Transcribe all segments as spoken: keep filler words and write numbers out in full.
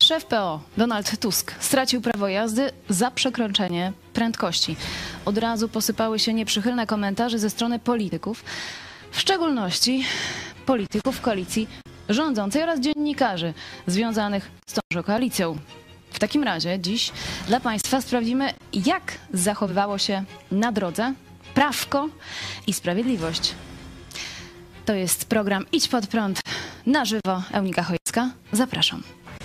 Szef P O Donald Tusk stracił prawo jazdy za przekroczenie prędkości. Od razu posypały się nieprzychylne komentarze ze strony polityków, w szczególności polityków koalicji rządzącej oraz dziennikarzy związanych z tąże koalicją. W takim razie dziś dla Państwa sprawdzimy, jak zachowywało się na drodze prawko i sprawiedliwość. To jest program Idź Pod Prąd na żywo. Eunika Chojecka, zapraszam.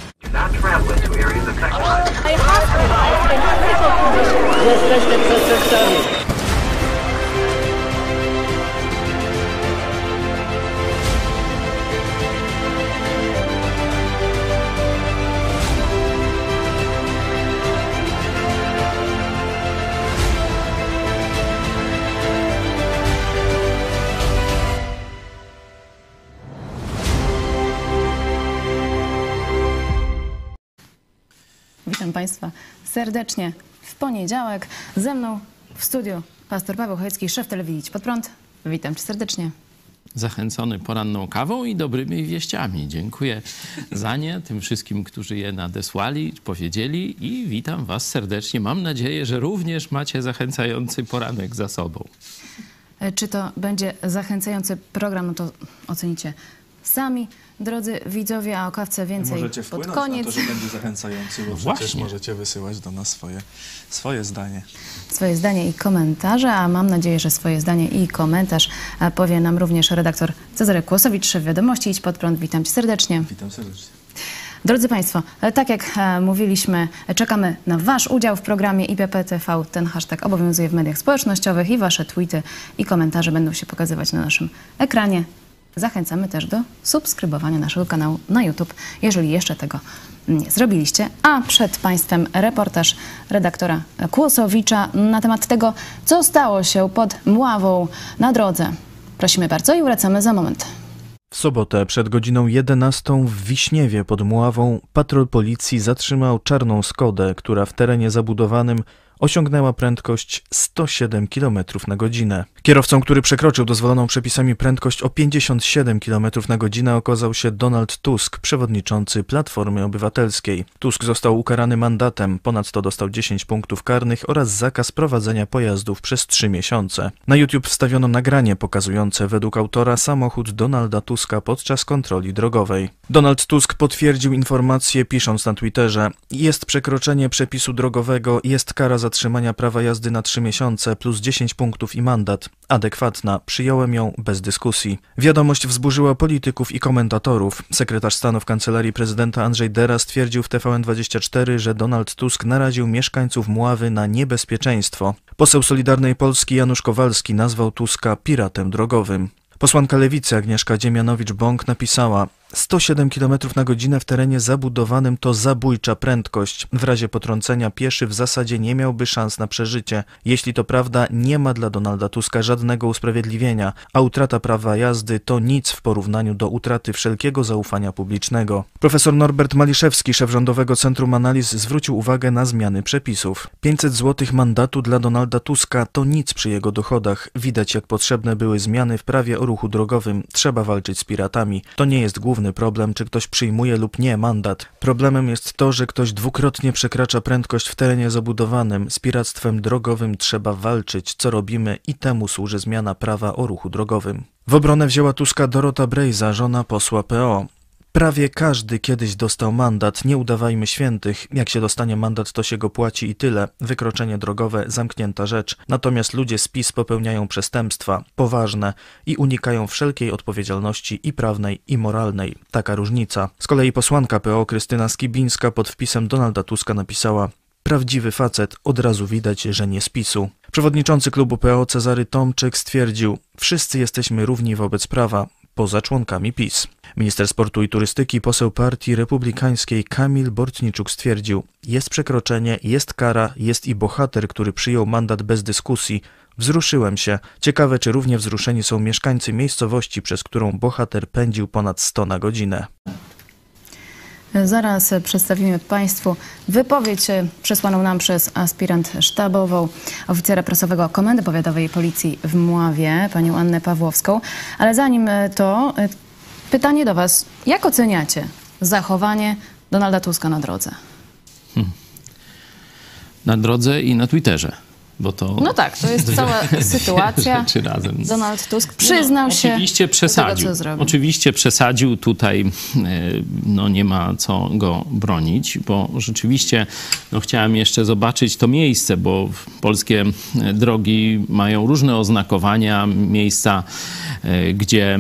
Jesteście przestępcami. Witam Państwa serdecznie w poniedziałek. Ze mną w studiu pastor Paweł Chojecki, szef telewizji Idź Pod Prąd. Witam Cię serdecznie. Zachęcony poranną kawą i dobrymi wieściami. Dziękuję za nie tym wszystkim, którzy je nadesłali, powiedzieli i witam Was serdecznie. Mam nadzieję, że również macie zachęcający poranek za sobą. Czy to będzie zachęcający program, no to ocenicie sami. Drodzy widzowie, a o kawce więcej możecie pod wpłynąć koniec. na to, że będzie zachęcający, bo No przecież właśnie. możecie wysyłać do nas swoje, swoje zdanie. Swoje zdanie i komentarze, a mam nadzieję, że swoje zdanie i komentarz powie nam również redaktor Cezary Kłosowicz, szef wiadomości Idź Pod Prąd. Witam Cię serdecznie. Witam serdecznie. Drodzy Państwo, tak jak mówiliśmy, czekamy na Wasz udział w programie I P P T V. Ten hashtag obowiązuje w mediach społecznościowych i Wasze tweety i komentarze będą się pokazywać na naszym ekranie. Zachęcamy też do subskrybowania naszego kanału na YouTube, jeżeli jeszcze tego nie zrobiliście. A przed Państwem reportaż redaktora Kłosowicza na temat tego, co stało się pod Mławą na drodze. Prosimy bardzo i wracamy za moment. W sobotę przed godziną jedenastą w Wiśniewie pod Mławą patrol policji zatrzymał czarną Skodę, która w terenie zabudowanym osiągnęła prędkość sto siedem kilometrów na godzinę. Kierowcą, który przekroczył dozwoloną przepisami prędkość o pięćdziesiąt siedem kilometrów na godzinę, okazał się Donald Tusk, przewodniczący Platformy Obywatelskiej. Tusk został ukarany mandatem, ponadto dostał dziesięć punktów karnych oraz zakaz prowadzenia pojazdów przez trzy miesiące. Na YouTube wstawiono nagranie pokazujące według autora samochód Donalda Tuska podczas kontroli drogowej. Donald Tusk potwierdził informację, pisząc na Twitterze: jest przekroczenie przepisu drogowego, jest kara za zatrzymania prawa jazdy na trzy miesiące plus dziesięć punktów i mandat. Adekwatna. Przyjąłem ją bez dyskusji. Wiadomość wzburzyła polityków i komentatorów. Sekretarz stanu w kancelarii prezydenta Andrzej Dera stwierdził w T V N dwadzieścia cztery, że Donald Tusk naraził mieszkańców Mławy na niebezpieczeństwo. Poseł Solidarnej Polski Janusz Kowalski nazwał Tuska piratem drogowym. Posłanka Lewicy Agnieszka Dziemianowicz-Bąk napisała: sto siedem kilometrów na godzinę w terenie zabudowanym to zabójcza prędkość. W razie potrącenia pieszy w zasadzie nie miałby szans na przeżycie. Jeśli to prawda, nie ma dla Donalda Tuska żadnego usprawiedliwienia, a utrata prawa jazdy to nic w porównaniu do utraty wszelkiego zaufania publicznego. Profesor Norbert Maliszewski, szef Rządowego Centrum Analiz, zwrócił uwagę na zmiany przepisów. pięćset złotych mandatu dla Donalda Tuska to nic przy jego dochodach. Widać, jak potrzebne były zmiany w prawie o ruchu drogowym. Trzeba walczyć z piratami. To nie jest główny problem, czy ktoś przyjmuje lub nie mandat. Problemem jest to, że ktoś dwukrotnie przekracza prędkość w terenie zabudowanym. Z piractwem drogowym trzeba walczyć, co robimy, i temu służy zmiana prawa o ruchu drogowym. W obronę wzięła Tuska Dorota Brejza, żona posła P O. Prawie każdy kiedyś dostał mandat, nie udawajmy świętych. Jak się dostanie mandat, to się go płaci i tyle. Wykroczenie drogowe, zamknięta rzecz. Natomiast ludzie z PiS popełniają przestępstwa, poważne, i unikają wszelkiej odpowiedzialności i prawnej, i moralnej. Taka różnica. Z kolei posłanka P O Krystyna Skibińska pod wpisem Donalda Tuska napisała: prawdziwy facet, od razu widać, że nie z PiSu. Przewodniczący klubu P O Cezary Tomczyk stwierdził: wszyscy jesteśmy równi wobec prawa, poza członkami PiS. Minister sportu i turystyki, poseł Partii Republikańskiej Kamil Bortniczuk stwierdził: jest przekroczenie, jest kara, jest i bohater, który przyjął mandat bez dyskusji. Wzruszyłem się. Ciekawe, czy równie wzruszeni są mieszkańcy miejscowości, przez którą bohater pędził ponad sto na godzinę. Zaraz przedstawimy Państwu wypowiedź przesłaną nam przez aspirant sztabową oficera prasowego Komendy Powiatowej Policji w Mławie, panią Annę Pawłowską. Ale zanim to, pytanie do Was. Jak oceniacie zachowanie Donalda Tuska na drodze? Hmm. Na drodze i na Twitterze. Bo to no tak, to jest cała sytuacja. Rzeczy razem. Donald Tusk przyznał no, się oczywiście przesadził. do tego, co zrobił. Oczywiście przesadził. Tutaj no, nie ma co go bronić, bo rzeczywiście no, chciałem jeszcze zobaczyć to miejsce, bo polskie drogi mają różne oznakowania, miejsca, gdzie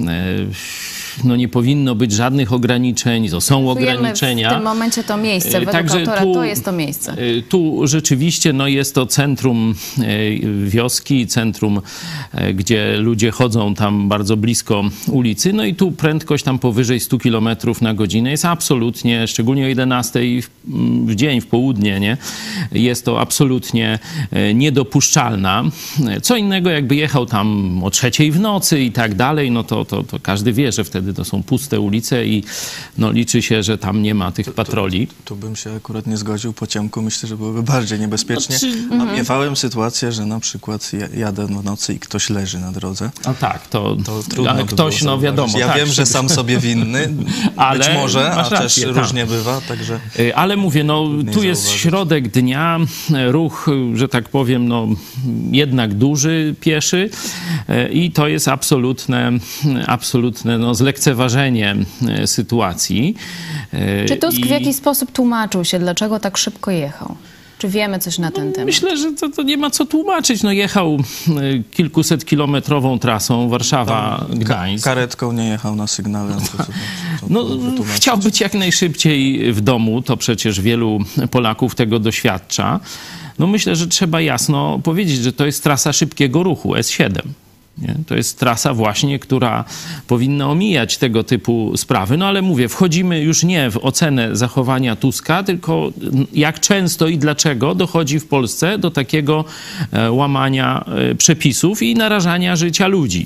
no nie powinno być żadnych ograniczeń, to są ograniczenia. W tym momencie to miejsce, według Także autora tu, to jest to miejsce. Tu rzeczywiście no jest to centrum wioski, centrum, gdzie ludzie chodzą tam bardzo blisko ulicy, no i tu prędkość tam powyżej stu kilometrów na godzinę jest absolutnie, szczególnie o jedenastej w, w dzień, w południe, nie? Jest to absolutnie niedopuszczalna. Co innego jakby jechał tam o trzeciej w nocy i tak dalej, no to, to, to każdy wie, że wtedy to są puste ulice i no, liczy się, że tam nie ma tych patroli. Tu, tu, tu bym się akurat nie zgodził. Po ciemku myślę, że byłoby bardziej niebezpiecznie. Znaczy, A mhm. miewałem sytuację, że na przykład jadę w nocy i ktoś leży na drodze. A tak, to, to trudno ale by ktoś, no wiadomo. Ja tak, wiem, że sam sobie winny, ale być może, a rację, też tak. różnie bywa, także... Ale mówię, no tu jest zauważyć. Środek dnia, ruch, że tak powiem, no jednak duży, pieszy i to jest absolutne, absolutne no, zlekceważenie sytuacji. Czy Tusk I... w jakiś sposób tłumaczył się, dlaczego tak szybko jechał? Czy wiemy coś na ten no, temat? Myślę, że to, to nie ma co tłumaczyć. No, jechał kilkusetkilometrową trasą Warszawa-Gdańsk. Karetką nie jechał na sygnale. No, to, to, to, no, chciał być jak najszybciej w domu. To przecież wielu Polaków tego doświadcza. No, myślę, że trzeba jasno powiedzieć, że to jest trasa szybkiego ruchu, S siedem. Nie? To jest trasa właśnie, która powinna omijać tego typu sprawy. No ale mówię, wchodzimy już nie w ocenę zachowania Tuska, tylko jak często i dlaczego dochodzi w Polsce do takiego łamania przepisów i narażania życia ludzi.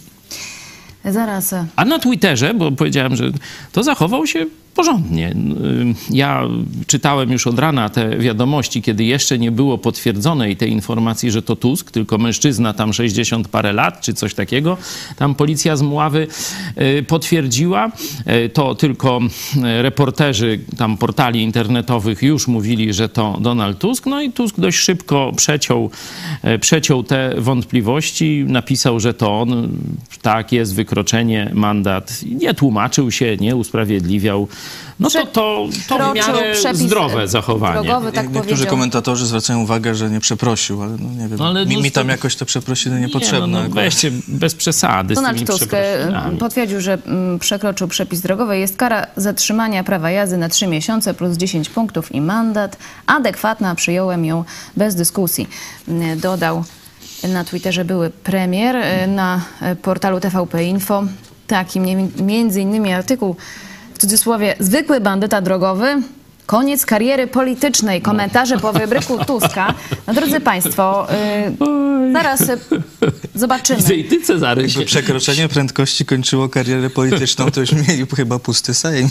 Zaraz. A na Twitterze, bo powiedziałem, że to zachował się porządnie. Ja czytałem już od rana te wiadomości, kiedy jeszcze nie było potwierdzonej tej informacji, że to Tusk, tylko mężczyzna tam sześćdziesiąt parę lat, czy coś takiego. Tam policja z Mławy potwierdziła. To tylko reporterzy tam portali internetowych już mówili, że to Donald Tusk. No i Tusk dość szybko przeciął, przeciął te wątpliwości. Napisał, że to on, tak, jest wykroczenie, mandat. Nie tłumaczył się, nie usprawiedliwiał. No to, to, to w miarę zdrowe zachowanie. Drogowy, tak Niektórzy powiedział. komentatorzy zwracają uwagę, że nie przeprosił, ale no nie wiem, no, ale mi, mi tam jakoś te przeprosiny niepotrzebne. Nie, no, no, weźcie bez przesady Donald z tymi Tusk potwierdził, że mm, przekroczył przepis drogowy. Jest kara zatrzymania prawa jazdy na trzy miesiące plus dziesięć punktów i mandat. Adekwatna, przyjąłem ją bez dyskusji. Dodał na Twitterze były premier. Na portalu T V P Info taki między innymi artykuł, w cudzysłowie, zwykły bandyta drogowy, koniec kariery politycznej, komentarze po wybryku Tuska. No drodzy Państwo, yy, zaraz y, zobaczymy. I ty, Cezary, Jakby się... przekroczenie prędkości kończyło karierę polityczną, to już mieli chyba pusty Sejm.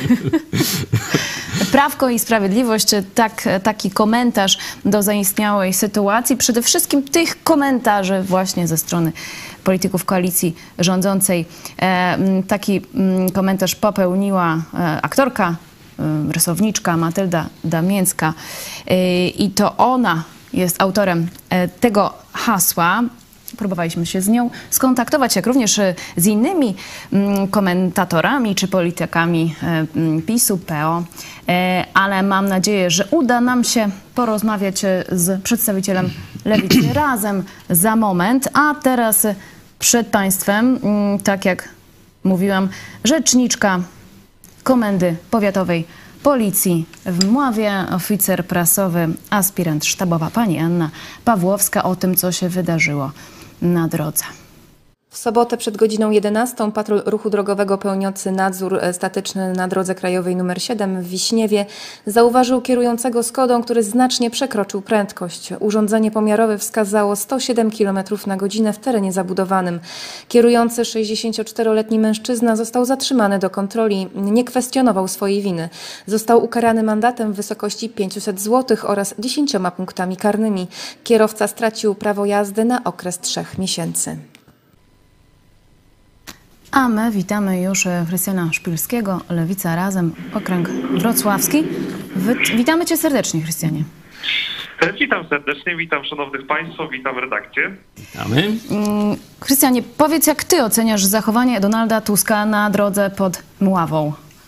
Prawko i Sprawiedliwość, tak, taki komentarz do zaistniałej sytuacji. Przede wszystkim tych komentarzy właśnie ze strony polityków koalicji rządzącej. E, taki m, komentarz popełniła e, aktorka, e, rysowniczka Matylda Damięcka e, i to ona jest autorem e, tego hasła. Próbowaliśmy się z nią skontaktować, jak również z innymi mm, komentatorami czy politykami e, PiSu, P O, e, ale mam nadzieję, że uda nam się porozmawiać z przedstawicielem Lewicy razem za moment. A teraz przed Państwem, mm, tak jak mówiłam, rzeczniczka Komendy Powiatowej Policji w Mławie, oficer prasowy, aspirant sztabowa pani Anna Pawłowska o tym, co się wydarzyło na drodze. W sobotę przed godziną jedenastą patrol ruchu drogowego pełniący nadzór statyczny na drodze krajowej numer siedem w Wiśniewie zauważył kierującego Skodą, który znacznie przekroczył prędkość. Urządzenie pomiarowe wskazało sto siedem kilometrów na godzinę w terenie zabudowanym. Kierujący sześćdziesięcioczteroletni mężczyzna został zatrzymany do kontroli, nie kwestionował swojej winy. Został ukarany mandatem w wysokości pięćset złotych oraz dziesięcioma punktami karnymi. Kierowca stracił prawo jazdy na okres trzech miesięcy. A my witamy już Chrystiana Szpilskiego, Lewica Razem, okręg wrocławski. Wy... Witamy cię serdecznie, Chrystianie. Witam serdecznie, witam szanownych państwa, witam redakcję. Witamy. Chrystianie, powiedz, jak ty oceniasz zachowanie Donalda Tuska na drodze pod Mławą?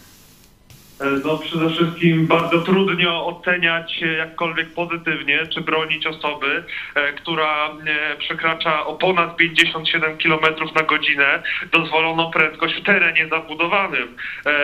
No przede wszystkim bardzo trudno oceniać jakkolwiek pozytywnie, czy bronić osoby, która przekracza o ponad pięćdziesiąt siedem kilometrów na godzinę dozwoloną prędkość w terenie zabudowanym.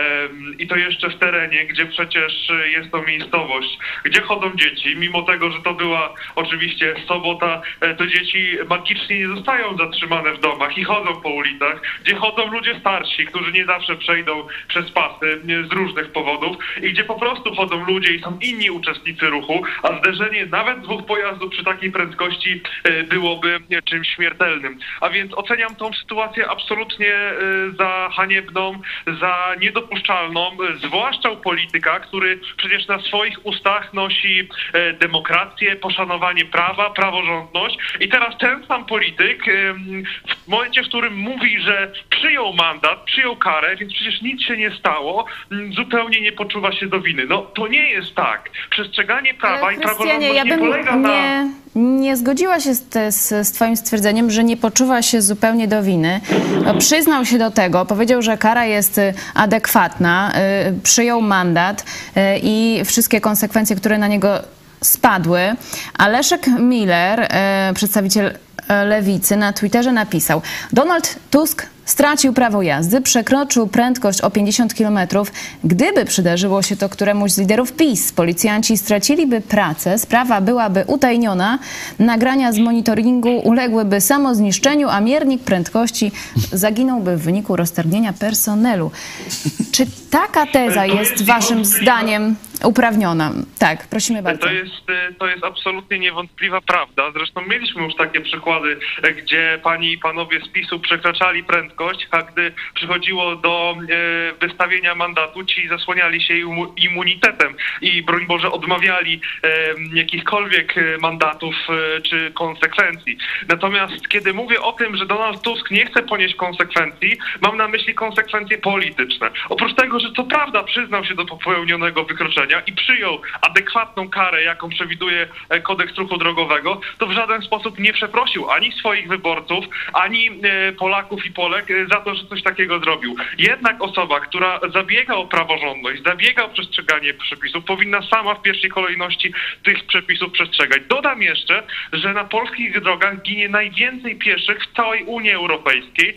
I to jeszcze w terenie, gdzie przecież jest to miejscowość, gdzie chodzą dzieci. Mimo tego, że to była oczywiście sobota, to dzieci magicznie nie zostają zatrzymane w domach i chodzą po ulicach, gdzie chodzą ludzie starsi, którzy nie zawsze przejdą przez pasy z różnych powodów. Powodów, i gdzie po prostu chodzą ludzie i są inni uczestnicy ruchu, a zderzenie nawet dwóch pojazdów przy takiej prędkości byłoby czymś śmiertelnym. A więc oceniam tą sytuację absolutnie za haniebną, za niedopuszczalną, zwłaszcza u polityka, który przecież na swoich ustach nosi demokrację, poszanowanie prawa, praworządność, i teraz ten sam polityk w momencie, w którym mówi, że przyjął mandat, przyjął karę, więc przecież nic się nie stało, zupełnie nie poczuwa się do winy. No to nie jest tak. Przestrzeganie prawa Ale i praworządność ja nie polega na... Nie, nie zgodziła się z, z, z twoim stwierdzeniem, że nie poczuwa się zupełnie do winy. Przyznał się do tego, powiedział, że kara jest adekwatna, przyjął mandat i wszystkie konsekwencje, które na niego spadły. A Leszek Miller, przedstawiciel Lewicy, na Twitterze napisał: Donald Tusk stracił prawo jazdy, przekroczył prędkość o pięćdziesiąt kilometrów. Gdyby przydarzyło się to któremuś z liderów PiS, policjanci straciliby pracę, sprawa byłaby utajniona, nagrania z monitoringu uległyby samozniszczeniu, a miernik prędkości zaginąłby w wyniku roztargnienia personelu. Czy taka teza jest waszym zdaniem uprawniona? Tak, prosimy bardzo. To jest, to jest absolutnie niewątpliwa prawda. Zresztą mieliśmy już takie przykłady, gdzie panie i panowie z PiSu przekraczali prędkość, a gdy przychodziło do e, wystawienia mandatu, ci zasłaniali się immunitetem i broń Boże odmawiali e, jakichkolwiek mandatów e, czy konsekwencji. Natomiast kiedy mówię o tym, że Donald Tusk nie chce ponieść konsekwencji, mam na myśli konsekwencje polityczne. Oprócz tego, że co prawda przyznał się do popełnionego wykroczenia i przyjął adekwatną karę, jaką przewiduje kodeks ruchu drogowego, to w żaden sposób nie przeprosił ani swoich wyborców, ani e, Polaków i Polek za to, że coś takiego zrobił. Jednak osoba, która zabiega o praworządność, zabiega o przestrzeganie przepisów, powinna sama w pierwszej kolejności tych przepisów przestrzegać. Dodam jeszcze, że na polskich drogach ginie najwięcej pieszych w całej Unii Europejskiej,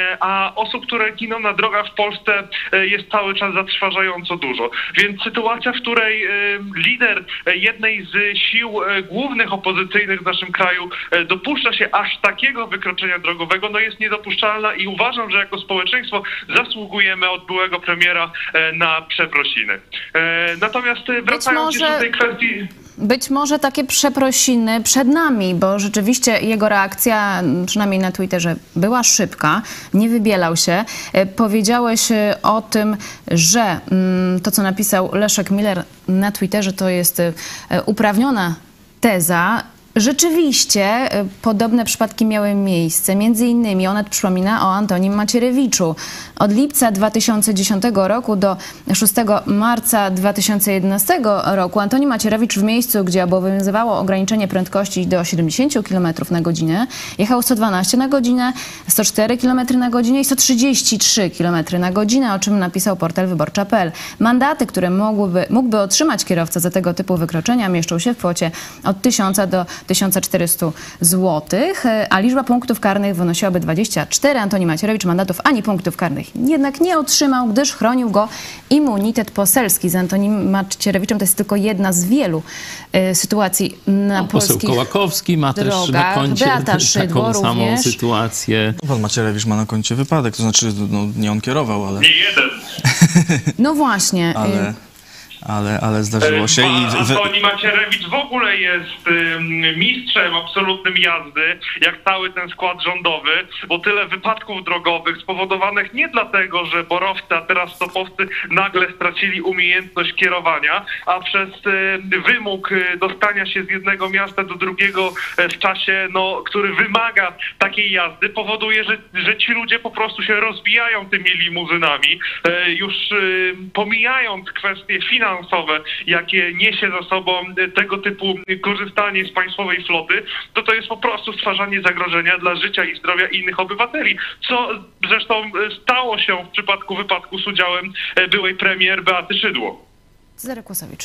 a osób, które giną na drogach w Polsce, jest cały czas zatrważająco dużo. Więc sytuacja, w której lider jednej z sił głównych opozycyjnych w naszym kraju dopuszcza się aż takiego wykroczenia drogowego, no jest niedopuszczalna i uważam, że jako społeczeństwo zasługujemy od byłego premiera na przeprosiny. Natomiast wracając jeszcze do tej kwestii... Być może takie przeprosiny przed nami, bo rzeczywiście jego reakcja, przynajmniej na Twitterze, była szybka, nie wybielał się. Powiedziałeś o tym, że to, co napisał Leszek Miller na Twitterze, to jest uprawniona teza. Rzeczywiście podobne przypadki miały miejsce. Między innymi Onet przypomina o Antonim Macierewiczu. Od lipca dwa tysiące dziesiątego roku do szóstego marca dwa tysiące jedenastego roku Antoni Macierewicz w miejscu, gdzie obowiązywało ograniczenie prędkości do siedemdziesięciu kilometrów na godzinę, jechał sto dwanaście na godzinę, sto cztery kilometry na godzinę i sto trzydzieści trzy kilometry na godzinę, o czym napisał portal wyborcza kropka p l. Mandaty, które mógłby, mógłby otrzymać kierowca za tego typu wykroczenia, mieszczą się w kwocie od tysiąca do tysiąca czterystu złotych, a liczba punktów karnych wynosiłaby dwadzieścia cztery. Antoni Macierewicz mandatów ani punktów karnych jednak nie otrzymał, gdyż chronił go immunitet poselski. Z Antonim Macierewiczem to jest tylko jedna z wielu y, sytuacji na no, polskich poseł Kołakowski ma drogach. też na koncie Beata Szydło taką samą również. sytuację. Pan Macierewicz ma na koncie wypadek, to znaczy no, nie on kierował, ale... Nie jeden. No właśnie. ale... ale, ale zdarzyło się. Pan I wy... Antoni Macierewicz w ogóle jest mistrzem absolutnym jazdy, jak cały ten skład rządowy, bo tyle wypadków drogowych spowodowanych nie dlatego, że borowcy, a teraz stopowcy nagle stracili umiejętność kierowania, a przez wymóg dostania się z jednego miasta do drugiego w czasie, no, który wymaga takiej jazdy, powoduje, że, że ci ludzie po prostu się rozbijają tymi limuzynami, już pomijając kwestie finansowe, jakie niesie za sobą tego typu korzystanie z państwowej floty, to to jest po prostu stwarzanie zagrożenia dla życia i zdrowia innych obywateli, co zresztą stało się w przypadku wypadku z udziałem byłej premier Beaty Szydło. Cezary Kłosowicz.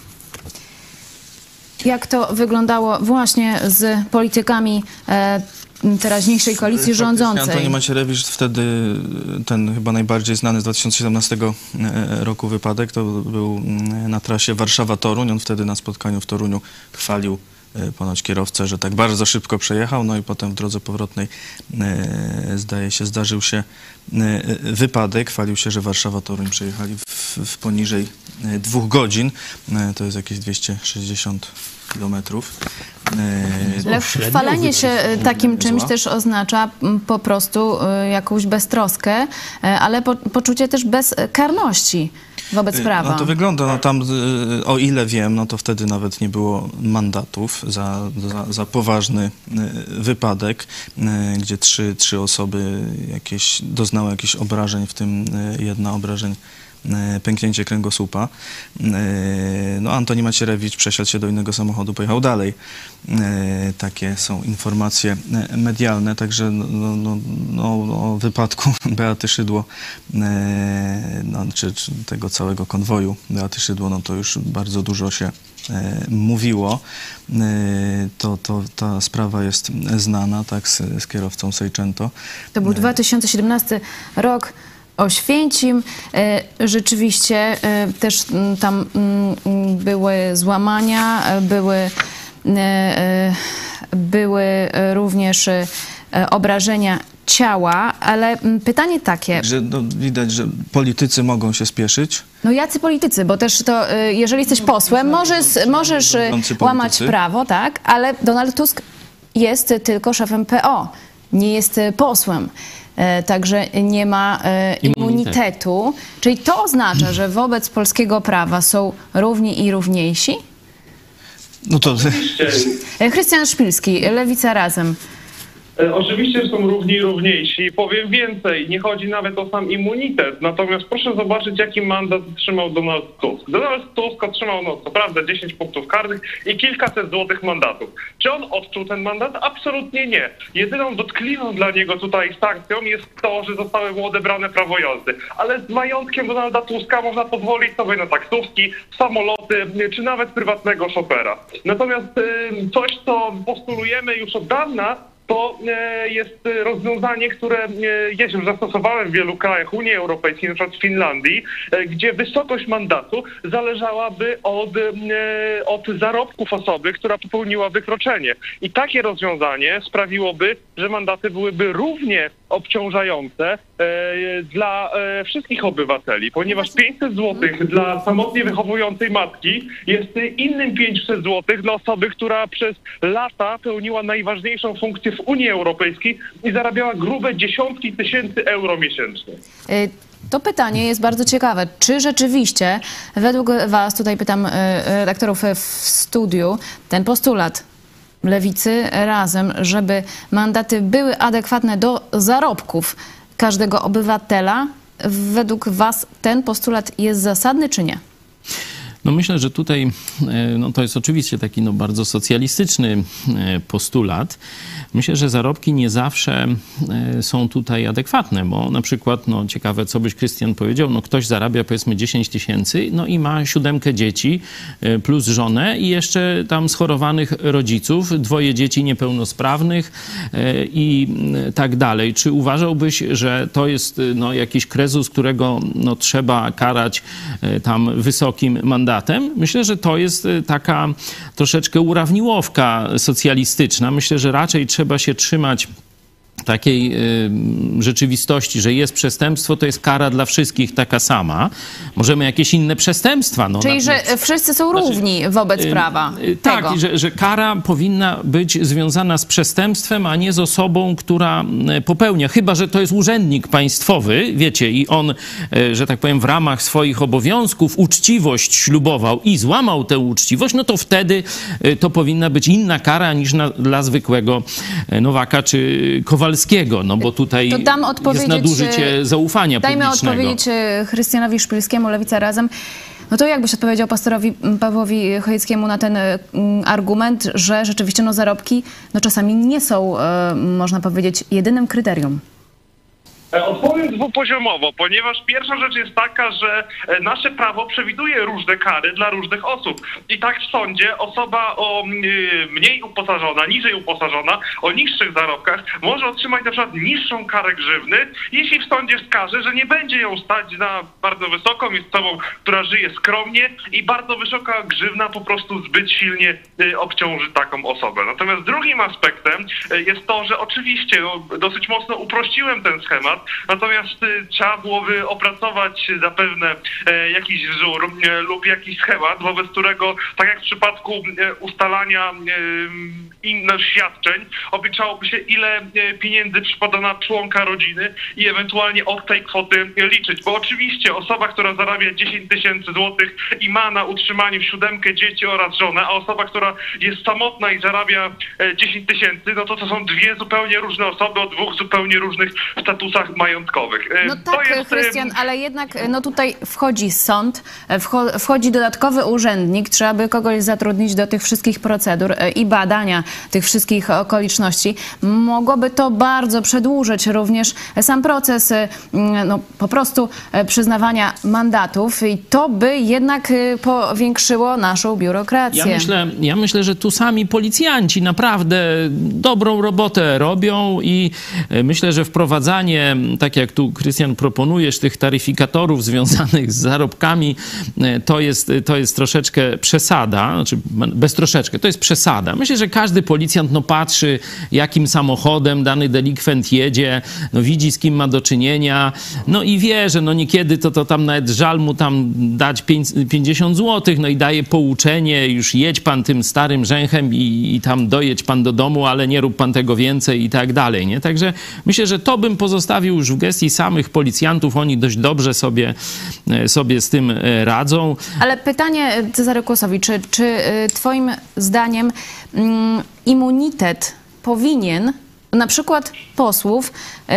Jak to wyglądało właśnie z politykami e, teraźniejszej koalicji rządzącej? Antoni Macierewicz wtedy, ten chyba najbardziej znany z dwa tysiące siedemnastego roku wypadek, to był na trasie Warszawa-Toruń. On wtedy na spotkaniu w Toruniu chwalił ponoć kierowcę, że tak bardzo szybko przejechał, no i potem w drodze powrotnej, zdaje się, zdarzył się wypadek. Chwalił się, że Warszawa-Toruń przejechali w, w poniżej dwóch godzin. To jest jakieś dwieście sześćdziesiąt kilometrów. Ale chwalenie się takim czymś też oznacza po prostu jakąś beztroskę, ale po, poczucie też bezkarności wobec prawa. No to wygląda, no tam o ile wiem, no to wtedy nawet nie było mandatów za, za, za poważny wypadek, gdzie trzy, trzy osoby jakieś doznały jakichś obrażeń, w tym jedna obrażeń pęknięcie kręgosłupa. No, Antoni Macierewicz przesiadł się do innego samochodu, pojechał dalej. Takie są informacje medialne, także no, no, no, o wypadku Beaty Szydło, no, czy, czy tego całego konwoju Beaty Szydło, no to już bardzo dużo się mówiło. To, to, ta sprawa jest znana, tak, z, z kierowcą Seicento. To był dwa tysiące siedemnasty rok. Oświęcim. Rzeczywiście też tam były złamania, były, były również obrażenia ciała, ale pytanie takie... Że no, widać, że politycy mogą się spieszyć. No jacy politycy, bo też to, jeżeli jesteś posłem, możesz, możesz łamać prawo, tak, ale Donald Tusk jest tylko szefem P O, nie jest posłem. Także nie ma e, immunitetu. Czyli to oznacza, że wobec polskiego prawa są równi i równiejsi? No to... Krystian Szpilski, Lewica Razem. Oczywiście są równi i równiejsi. Powiem więcej, nie chodzi nawet o sam immunitet. Natomiast proszę zobaczyć, jaki mandat otrzymał Donald Tusk. Donald Tusk otrzymał, no co prawda, dziesięć punktów karnych i kilkaset złotych mandatów. Czy on odczuł ten mandat? Absolutnie nie. Jedyną dotkliwą dla niego tutaj sankcją jest to, że zostały mu odebrane prawo jazdy. Ale z majątkiem Donalda Tuska można pozwolić sobie na taksówki, samoloty, czy nawet prywatnego szofera. Natomiast coś, co postulujemy już od dawna, to jest rozwiązanie, które jest już zastosowane w wielu krajach Unii Europejskiej, na przykład w Finlandii, gdzie wysokość mandatu zależałaby od, od zarobków osoby, która popełniła wykroczenie. I takie rozwiązanie sprawiłoby, że mandaty byłyby równie obciążające dla wszystkich obywateli, ponieważ pięćset złotych dla samotnie wychowującej matki jest innym pięćset złotych dla osoby, która przez lata pełniła najważniejszą funkcję w Unii Europejskiej i zarabiała grube dziesiątki tysięcy euro miesięcznie. To pytanie jest bardzo ciekawe. Czy rzeczywiście według was, tutaj pytam redaktorów w studiu, ten postulat Lewicy Razem, żeby mandaty były adekwatne do zarobków każdego obywatela, według was ten postulat jest zasadny czy nie? No myślę, że tutaj no to jest oczywiście taki no bardzo socjalistyczny postulat. Myślę, że zarobki nie zawsze są tutaj adekwatne, bo na przykład, no ciekawe, co byś, Krystian, powiedział, no ktoś zarabia powiedzmy dziesięć tysięcy, no i ma siódemkę dzieci plus żonę i jeszcze tam schorowanych rodziców, dwoje dzieci niepełnosprawnych i tak dalej. Czy uważałbyś, że to jest no jakiś krezus, którego no trzeba karać tam wysokim mandatem? Myślę, że to jest taka troszeczkę urawniłowka socjalistyczna. Myślę, że raczej trzeba się trzymać takiej y, rzeczywistości, że jest przestępstwo, to jest kara dla wszystkich taka sama. Możemy jakieś inne przestępstwa. No, Czyli, na, że wszyscy są równi wobec y, prawa. Y, tego. tak, że, że kara powinna być związana z przestępstwem, a nie z osobą, która popełnia. Chyba że to jest urzędnik państwowy, wiecie, i on, y, że tak powiem, w ramach swoich obowiązków uczciwość ślubował i złamał tę uczciwość, no to wtedy y, to powinna być inna kara niż na, dla zwykłego Nowaka czy Kowalskiego. No bo tutaj to dam jest nadużycie zaufania dajmy publicznego. Dajmy odpowiedzieć Chrystianowi Szpilskiemu, Lewica Razem. No to jakbyś odpowiedział pastorowi Pawłowi Chojeckiemu na ten y, argument, że rzeczywiście no, zarobki no, czasami nie są, y, można powiedzieć, jedynym kryterium? Odpowiem dwupoziomowo, ponieważ pierwsza rzecz jest taka, że nasze prawo przewiduje różne kary dla różnych osób. I tak w sądzie osoba o mniej uposażona, niżej uposażona, o niższych zarobkach może otrzymać na przykład niższą karę grzywny, jeśli w sądzie wskaże, że nie będzie ją stać na bardzo wysoką, jest osobą, która żyje skromnie i bardzo wysoka grzywna po prostu zbyt silnie obciąży taką osobę. Natomiast drugim aspektem jest to, że oczywiście no, dosyć mocno uprościłem ten schemat, natomiast y, trzeba byłoby opracować zapewne e, jakiś wzór e, lub jakiś schemat, wobec którego, tak jak w przypadku e, ustalania e, innych świadczeń, obliczałoby się, ile e, pieniędzy przypada na członka rodziny i ewentualnie od tej kwoty liczyć. Bo oczywiście osoba, która zarabia dziesięć tysięcy złotych i ma na utrzymaniu siódemkę dzieci oraz żonę, a osoba, która jest samotna i zarabia e, dziesięć tysięcy, no to to są dwie zupełnie różne osoby o dwóch zupełnie różnych statusach majątkowych. No tak, jest, Chrystian, ale jednak no tutaj wchodzi sąd, wchodzi dodatkowy urzędnik, trzeba by kogoś zatrudnić do tych wszystkich procedur i badania tych wszystkich okoliczności. Mogłoby to bardzo przedłużyć również sam proces no, po prostu przyznawania mandatów i to by jednak powiększyło naszą biurokrację. Ja myślę, ja myślę, że tu sami policjanci naprawdę dobrą robotę robią i myślę, że wprowadzanie, tak jak tu, Krystian, proponujesz, tych taryfikatorów związanych z zarobkami, to jest, to jest troszeczkę przesada, znaczy bez troszeczkę, to jest przesada. Myślę, że każdy policjant no, patrzy, jakim samochodem dany delikwent jedzie, no, widzi, z kim ma do czynienia, no i wie, że no niekiedy to, to tam nawet żal mu tam dać pięćdziesiąt złotych, no i daje pouczenie, już jedź pan tym starym rzęchem i, i tam dojedź pan do domu, ale nie rób pan tego więcej i tak dalej, nie? Także myślę, że to bym pozostawił już w gestii samych policjantów, oni dość dobrze sobie, sobie z tym radzą. Ale pytanie Cezary Kłosowi, czy, czy twoim zdaniem um, immunitet powinien na przykład posłów, yy,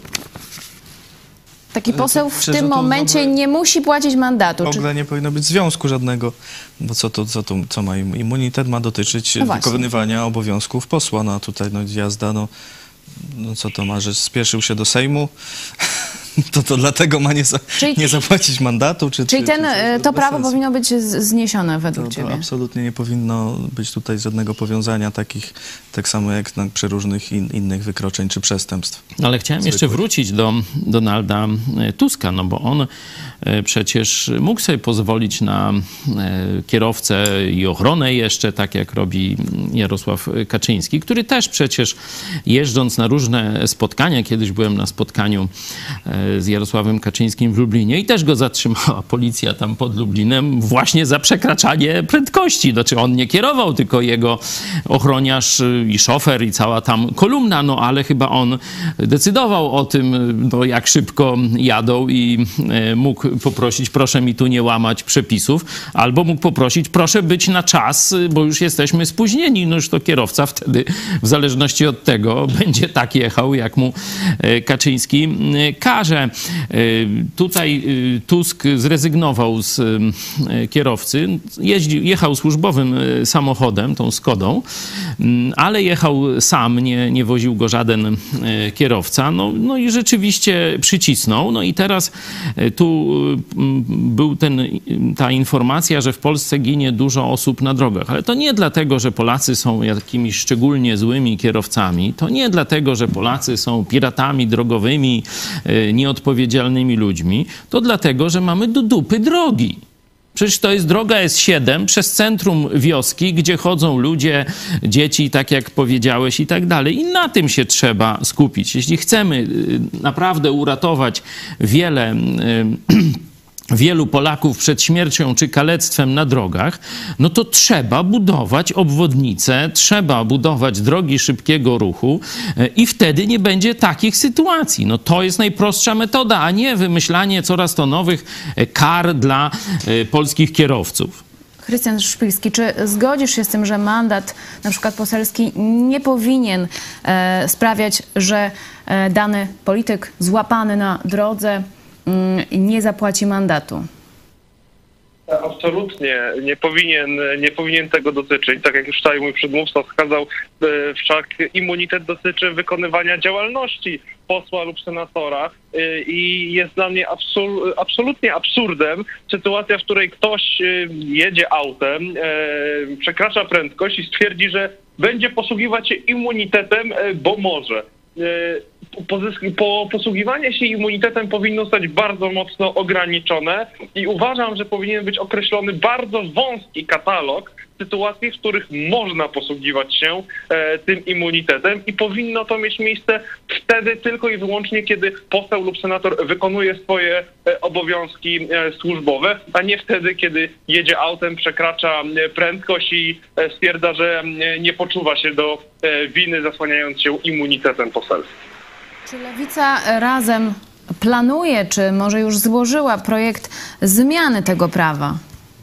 taki poseł w Przecież tym to momencie ogóle, nie musi płacić mandatu? W ogóle czy... nie powinno być związku żadnego, bo co to, co to co ma immunitet ma dotyczyć No wykonywania obowiązków posła, no a tutaj no jazda, no no co to ma, że spieszył się do Sejmu, to to dlatego ma nie, za, czyli, nie zapłacić mandatu? Czy, czyli czy, ten, czy to prawo sensu. powinno być z, zniesione według to, ciebie? To absolutnie nie powinno być tutaj żadnego powiązania takich, tak samo jak na, przy różnych in, innych wykroczeń czy przestępstw. Ale chciałem zwykłych. jeszcze wrócić do Donalda Tuska, no bo on przecież mógł sobie pozwolić na kierowcę i ochronę jeszcze, tak jak robi Jarosław Kaczyński, który też przecież jeżdżąc na różne spotkania, kiedyś byłem na spotkaniu z Jarosławem Kaczyńskim w Lublinie i też go zatrzymała policja tam pod Lublinem właśnie za przekraczanie prędkości. Znaczy on nie kierował, tylko jego ochroniarz i szofer i cała tam kolumna, no ale chyba on decydował o tym, no, jak szybko jadą i mógł poprosić, proszę mi tu nie łamać przepisów, albo mógł poprosić, proszę być na czas, bo już jesteśmy spóźnieni. No już to kierowca wtedy, w zależności od tego, będzie tak jechał, jak mu Kaczyński każe. Tutaj Tusk zrezygnował z kierowcy, jeździł, jechał służbowym samochodem, tą Skodą, ale jechał sam, nie, nie woził go żaden kierowca. No, no i rzeczywiście przycisnął. No i teraz tu był ten, ta informacja, że w Polsce ginie dużo osób na drogach. Ale to nie dlatego, że Polacy są jakimiś szczególnie złymi kierowcami. To nie dlatego, że Polacy są piratami drogowymi, nieodpowiedzialnymi ludźmi. To dlatego, że mamy do dupy drogi. Przecież to jest droga S siedem przez centrum wioski, gdzie chodzą ludzie, dzieci, tak jak powiedziałeś i tak dalej. I na tym się trzeba skupić. Jeśli chcemy naprawdę uratować wiele wielu Polaków przed śmiercią czy kalectwem na drogach, no to trzeba budować obwodnice, trzeba budować drogi szybkiego ruchu i wtedy nie będzie takich sytuacji. No to jest najprostsza metoda, a nie wymyślanie coraz to nowych kar dla polskich kierowców. Krystian Szpilski, czy zgodzisz się z tym, że mandat na przykład poselski nie powinien e, sprawiać, że e, dany polityk złapany na drodze nie zapłaci mandatu? Absolutnie nie powinien, nie powinien tego dotyczyć. Tak jak już tutaj mój przedmówca wskazał, wszak immunitet dotyczy wykonywania działalności posła lub senatora i jest dla mnie absol, absolutnie absurdem sytuacja, w której ktoś jedzie autem, przekracza prędkość i stwierdzi, że będzie posługiwać się immunitetem, bo może. Po, posługiwanie się immunitetem powinno zostać bardzo mocno ograniczone i uważam, że powinien być określony bardzo wąski katalog sytuacji, w których można posługiwać się e, tym immunitetem i powinno to mieć miejsce wtedy tylko i wyłącznie, kiedy poseł lub senator wykonuje swoje e, obowiązki e, służbowe, a nie wtedy, kiedy jedzie autem, przekracza e, prędkość i e, stwierdza, że e, nie poczuwa się do e, winy, zasłaniając się immunitetem poselskim. Czy Lewica razem planuje, czy może już złożyła projekt zmiany tego prawa?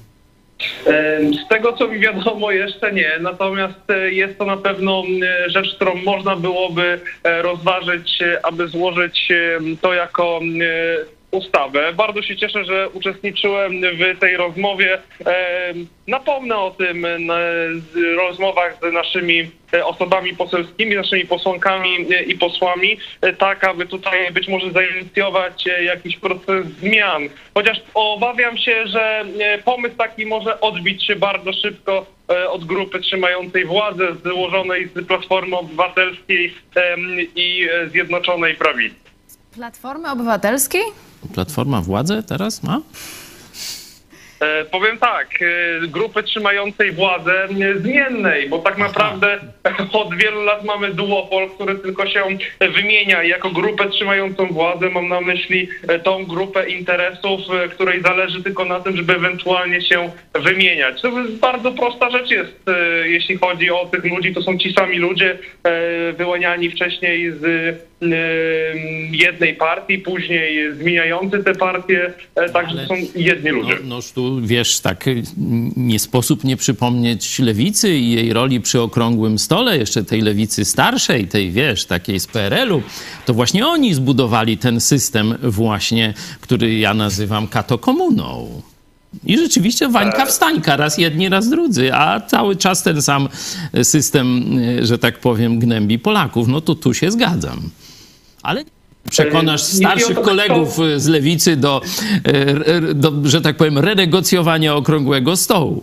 Z tego, co mi wiadomo, jeszcze nie. Natomiast jest to na pewno rzecz, którą można byłoby rozważyć, aby złożyć to jako ustawę. Bardzo się cieszę, że uczestniczyłem w tej rozmowie. Napomnę o tym na rozmowach z naszymi osobami poselskimi, naszymi posłankami i posłami, tak aby tutaj być może zainicjować jakiś proces zmian. Chociaż obawiam się, że pomysł taki może odbić się bardzo szybko od grupy trzymającej władzę, złożonej z Platformy Obywatelskiej i Zjednoczonej Prawicy. Platformy Obywatelskiej? Platforma władzę teraz ma? E, powiem tak, e, grupy trzymającej władzę e, zmiennej, bo tak naprawdę od wielu lat mamy duopol, który tylko się wymienia. Jako grupę trzymającą władzę mam na myśli e, tą grupę interesów, e, której zależy tylko na tym, żeby ewentualnie się wymieniać. To jest bardzo prosta rzecz jest, e, jeśli chodzi o tych ludzi, to są ci sami ludzie e, wyłaniani wcześniej z e, jednej partii, później zmieniający te partie, e, także Ale są jedni ludzie. No, noż tu, wiesz, tak nie sposób nie przypomnieć lewicy i jej roli przy okrągłym stole, jeszcze tej lewicy starszej, tej, wiesz, takiej z P R L u. To właśnie oni zbudowali ten system właśnie, który ja nazywam katokomuną. I rzeczywiście Wańka wstańka, raz jedni, raz drudzy, a cały czas ten sam system, że tak powiem, gnębi Polaków. No to tu się zgadzam. Ale przekonasz starszych kolegów z lewicy do, do, że tak powiem, renegocjowania okrągłego stołu.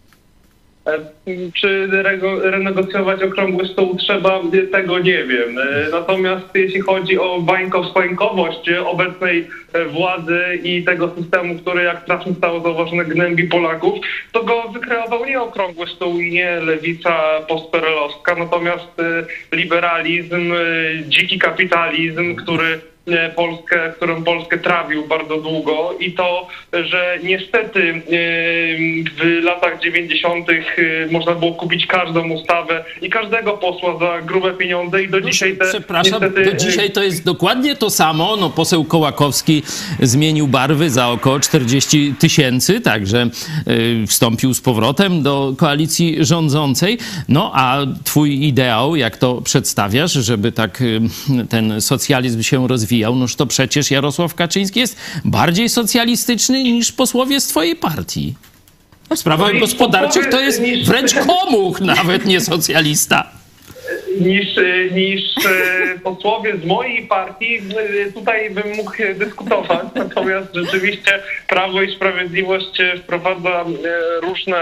Czy renegocjować okrągły stół trzeba, tego nie wiem. Natomiast jeśli chodzi o bańkowskość obecnej władzy i tego systemu, który, jak trafnie zostało zauważone, gnębi Polaków, to go wykreował nie okrągły stół i nie lewica postperelowska, natomiast liberalizm, dziki kapitalizm, który Polskę, którą Polskę trawił bardzo długo i to, że niestety w latach dziewięćdziesiątych można było kupić każdą ustawę i każdego posła za grube pieniądze i do no, dzisiaj te... Przepraszam, niestety... do dzisiaj to jest dokładnie to samo. No, poseł Kołakowski zmienił barwy za około czterdzieści tysięcy, także y, wstąpił z powrotem do koalicji rządzącej. No, a twój ideał, jak to przedstawiasz, żeby tak y, ten socjalizm się rozwijał, noż to przecież Jarosław Kaczyński jest bardziej socjalistyczny niż posłowie z twojej partii. W sprawach gospodarczych to jest wręcz komuch, nawet nie socjalista. Niż, niż posłowie z mojej partii, tutaj bym mógł dyskutować, natomiast rzeczywiście Prawo i Sprawiedliwość wprowadza różne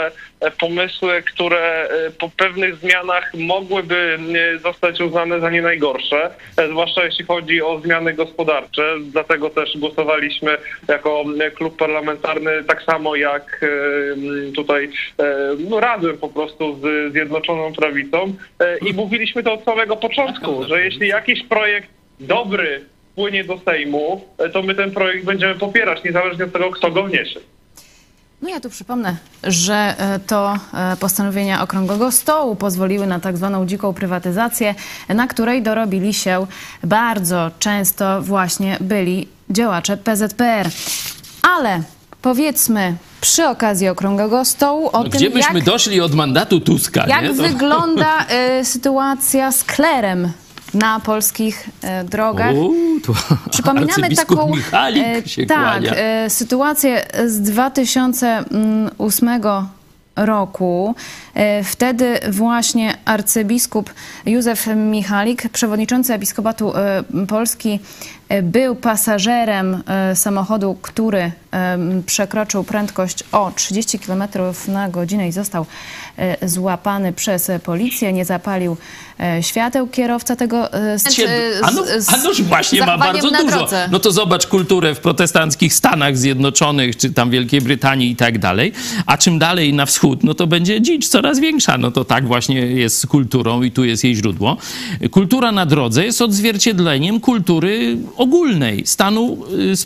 pomysły, które po pewnych zmianach mogłyby zostać uznane za nie najgorsze, zwłaszcza jeśli chodzi o zmiany gospodarcze. Dlatego też głosowaliśmy jako klub parlamentarny tak samo jak tutaj no, razem po prostu z Zjednoczoną Prawicą i mówiliśmy to od samego początku, że jeśli jakiś projekt dobry wpłynie do Sejmu, to my ten projekt będziemy popierać, niezależnie od tego, kto go wniesie. No ja tu przypomnę, że to postanowienia Okrągłego Stołu pozwoliły na tak zwaną dziką prywatyzację, na której dorobili się bardzo często właśnie byli działacze P Z P R. Ale powiedzmy przy okazji Okrągłego Stołu o no, tym, gdzie byśmy jak, doszli od mandatu Tuska, jak nie? To... wygląda y, sytuacja z klerem na polskich e, drogach. U, tu Przypominamy taką Michalik e, się tak, kłania. e, sytuację z dwa tysiące ósmego roku. E, wtedy właśnie arcybiskup Józef Michalik, przewodniczący Episkopatu e, Polski, e, był pasażerem e, samochodu, który e, przekroczył prędkość o trzydzieści kilometrów na godzinę i został e, złapany przez policję. Nie zapalił e, świateł kierowca tego e, z, A no, a noż właśnie ma bardzo dużo. Drodze. No to zobacz kulturę w protestanckich Stanach Zjednoczonych, czy tam Wielkiej Brytanii i tak dalej. A czym dalej na wschód, no to będzie dzicz coraz większa. No to tak właśnie jest z kulturą i tu jest jej źródło. Kultura na drodze jest odzwierciedleniem kultury ogólnej, stanu,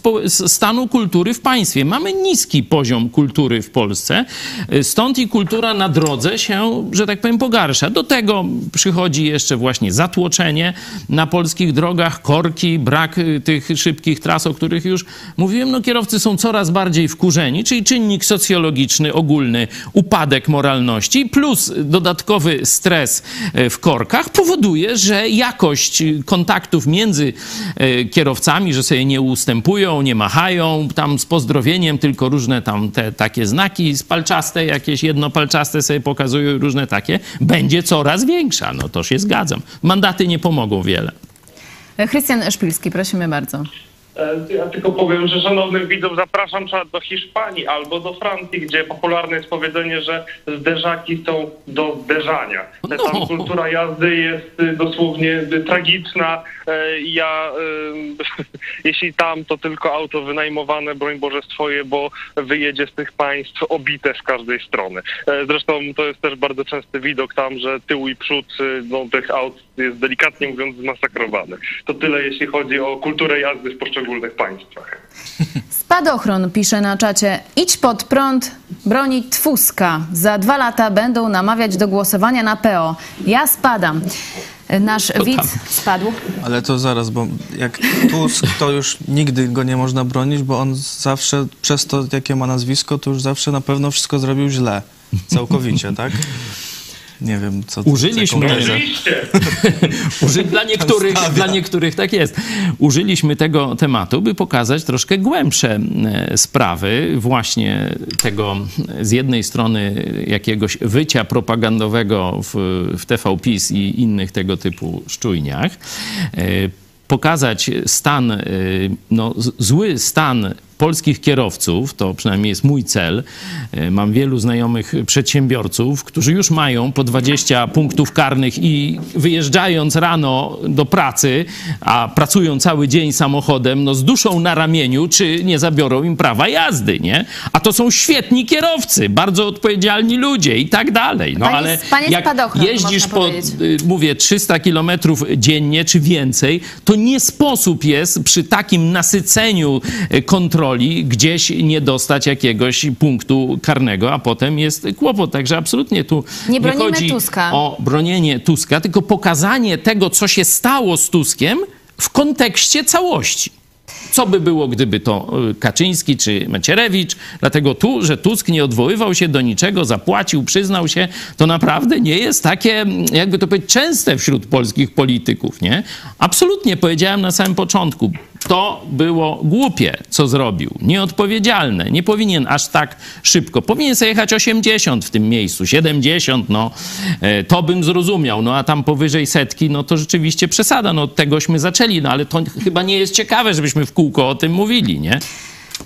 stanu kultury w państwie. Mamy niski poziom kultury w Polsce, stąd i kultura na drodze się, że tak powiem, pogarsza. Do tego przychodzi jeszcze właśnie zatłoczenie na polskich drogach, korki, brak tych szybkich tras, o których już mówiłem. No kierowcy są coraz bardziej wkurzeni, czyli czynnik socjologiczny, ogólny, upadek moralności plus dodatkowy stres w korkach powoduje, że jakość kontaktów między kierowcami, że sobie nie ustępują, nie machają, tam z pozdrowieniem, tylko różne tam te takie znaki spalczaste, jakieś jednopalczaste sobie pokazują, różne takie, będzie coraz większa. No to się zgadzam. Mandaty nie pomogą wiele. Krystian Szpilski, prosimy bardzo. Ja tylko powiem, że szanownych widzów zapraszam do Hiszpanii albo do Francji, gdzie popularne jest powiedzenie, że zderzaki są do zderzania. No. Tam kultura jazdy jest dosłownie tragiczna. Ja, jeśli tam, to tylko auto wynajmowane, broń Boże swoje, bo wyjedzie z tych państw obite z każdej strony. Zresztą to jest też bardzo częsty widok tam, że tył i przód no, tych aut jest delikatnie mówiąc zmasakrowany. To tyle, jeśli chodzi o kulturę jazdy w poszczególnych państwach. Spadochron pisze na czacie: idź pod prąd, bronić Tuska. Za dwa lata będą namawiać do głosowania na P O. Ja spadam. Nasz widz spadł. Ale to zaraz, bo jak Tusk, to już nigdy go nie można bronić, bo on zawsze, przez to jakie ma nazwisko, to już zawsze na pewno wszystko zrobił źle. Całkowicie, tak? Nie wiem, co... Użyliśmy... Oczywiście. Uży... Dla niektórych, dla niektórych tak jest. Użyliśmy tego tematu, by pokazać troszkę głębsze sprawy właśnie tego z jednej strony jakiegoś wycia propagandowego w, w T V PiS i innych tego typu szczujniach. Pokazać stan, no, zły stan polskich kierowców, to przynajmniej jest mój cel. Mam wielu znajomych przedsiębiorców, którzy już mają po dwadzieścia punktów karnych i wyjeżdżając rano do pracy, a pracują cały dzień samochodem, no z duszą na ramieniu, czy nie zabiorą im prawa jazdy, nie? A to są świetni kierowcy, bardzo odpowiedzialni ludzie i tak dalej. No panie, ale panie jak jeździsz po, mówię, trzysta kilometrów dziennie czy więcej, to nie sposób jest przy takim nasyceniu kontroli gdzieś nie dostać jakiegoś punktu karnego, a potem jest kłopot. Także absolutnie tu nie, nie chodzi Tuska. o bronienie Tuska, tylko pokazanie tego, co się stało z Tuskiem w kontekście całości. Co by było, gdyby to Kaczyński czy Macierewicz? Dlatego tu, że Tusk nie odwoływał się do niczego, zapłacił, przyznał się, to naprawdę nie jest takie, jakby to powiedzieć, częste wśród polskich polityków, nie? Absolutnie, powiedziałem na samym początku, to było głupie, co zrobił, nieodpowiedzialne, nie powinien aż tak szybko. Powinien sobie jechać osiemdziesiąt w tym miejscu, siedemdziesiąt, no to bym zrozumiał, no a tam powyżej setki, no to rzeczywiście przesada, no od tegośmy zaczęli, no ale to chyba nie jest ciekawe, żebyśmy w kółko o tym mówili, nie?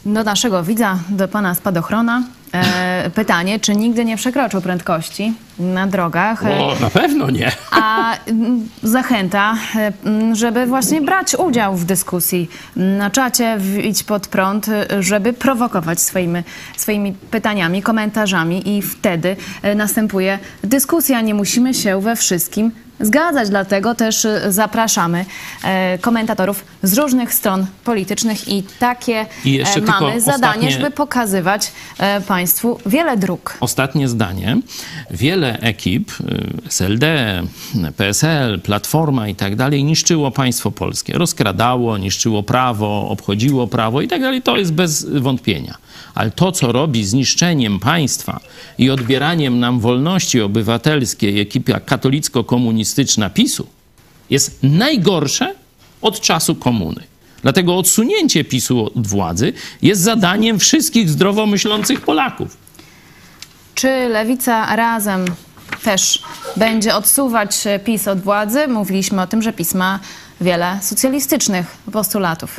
Do naszego widza, do pana Spadochrona. E, pytanie, czy nigdy nie przekroczył prędkości na drogach? O, na pewno nie. A m, zachęta, e, m, żeby właśnie brać udział w dyskusji na czacie, w Idź Pod Prąd, e, żeby prowokować swoimi, swoimi pytaniami, komentarzami i wtedy e, następuje dyskusja. Nie musimy się we wszystkim zgadzać, dlatego też zapraszamy e, komentatorów z różnych stron politycznych i takie I jeszcze e, mamy tylko zadanie, ostatnie- żeby pokazywać e, Państwu wiele dróg. Ostatnie zdanie. Wiele ekip, y, S L D, P S L, Platforma i tak dalej, niszczyło państwo polskie. Rozkradało, niszczyło prawo, obchodziło prawo i tak dalej. To jest bez wątpienia. Ale to, co robi z niszczeniem państwa i odbieraniem nam wolności obywatelskiej ekipa katolicko-komunistyczna PiSu, jest najgorsze od czasu komuny. Dlatego odsunięcie PiSu od władzy jest zadaniem wszystkich zdrowo myślących Polaków. Czy Lewica razem też będzie odsuwać PiS od władzy? Mówiliśmy o tym, że PiS ma wiele socjalistycznych postulatów.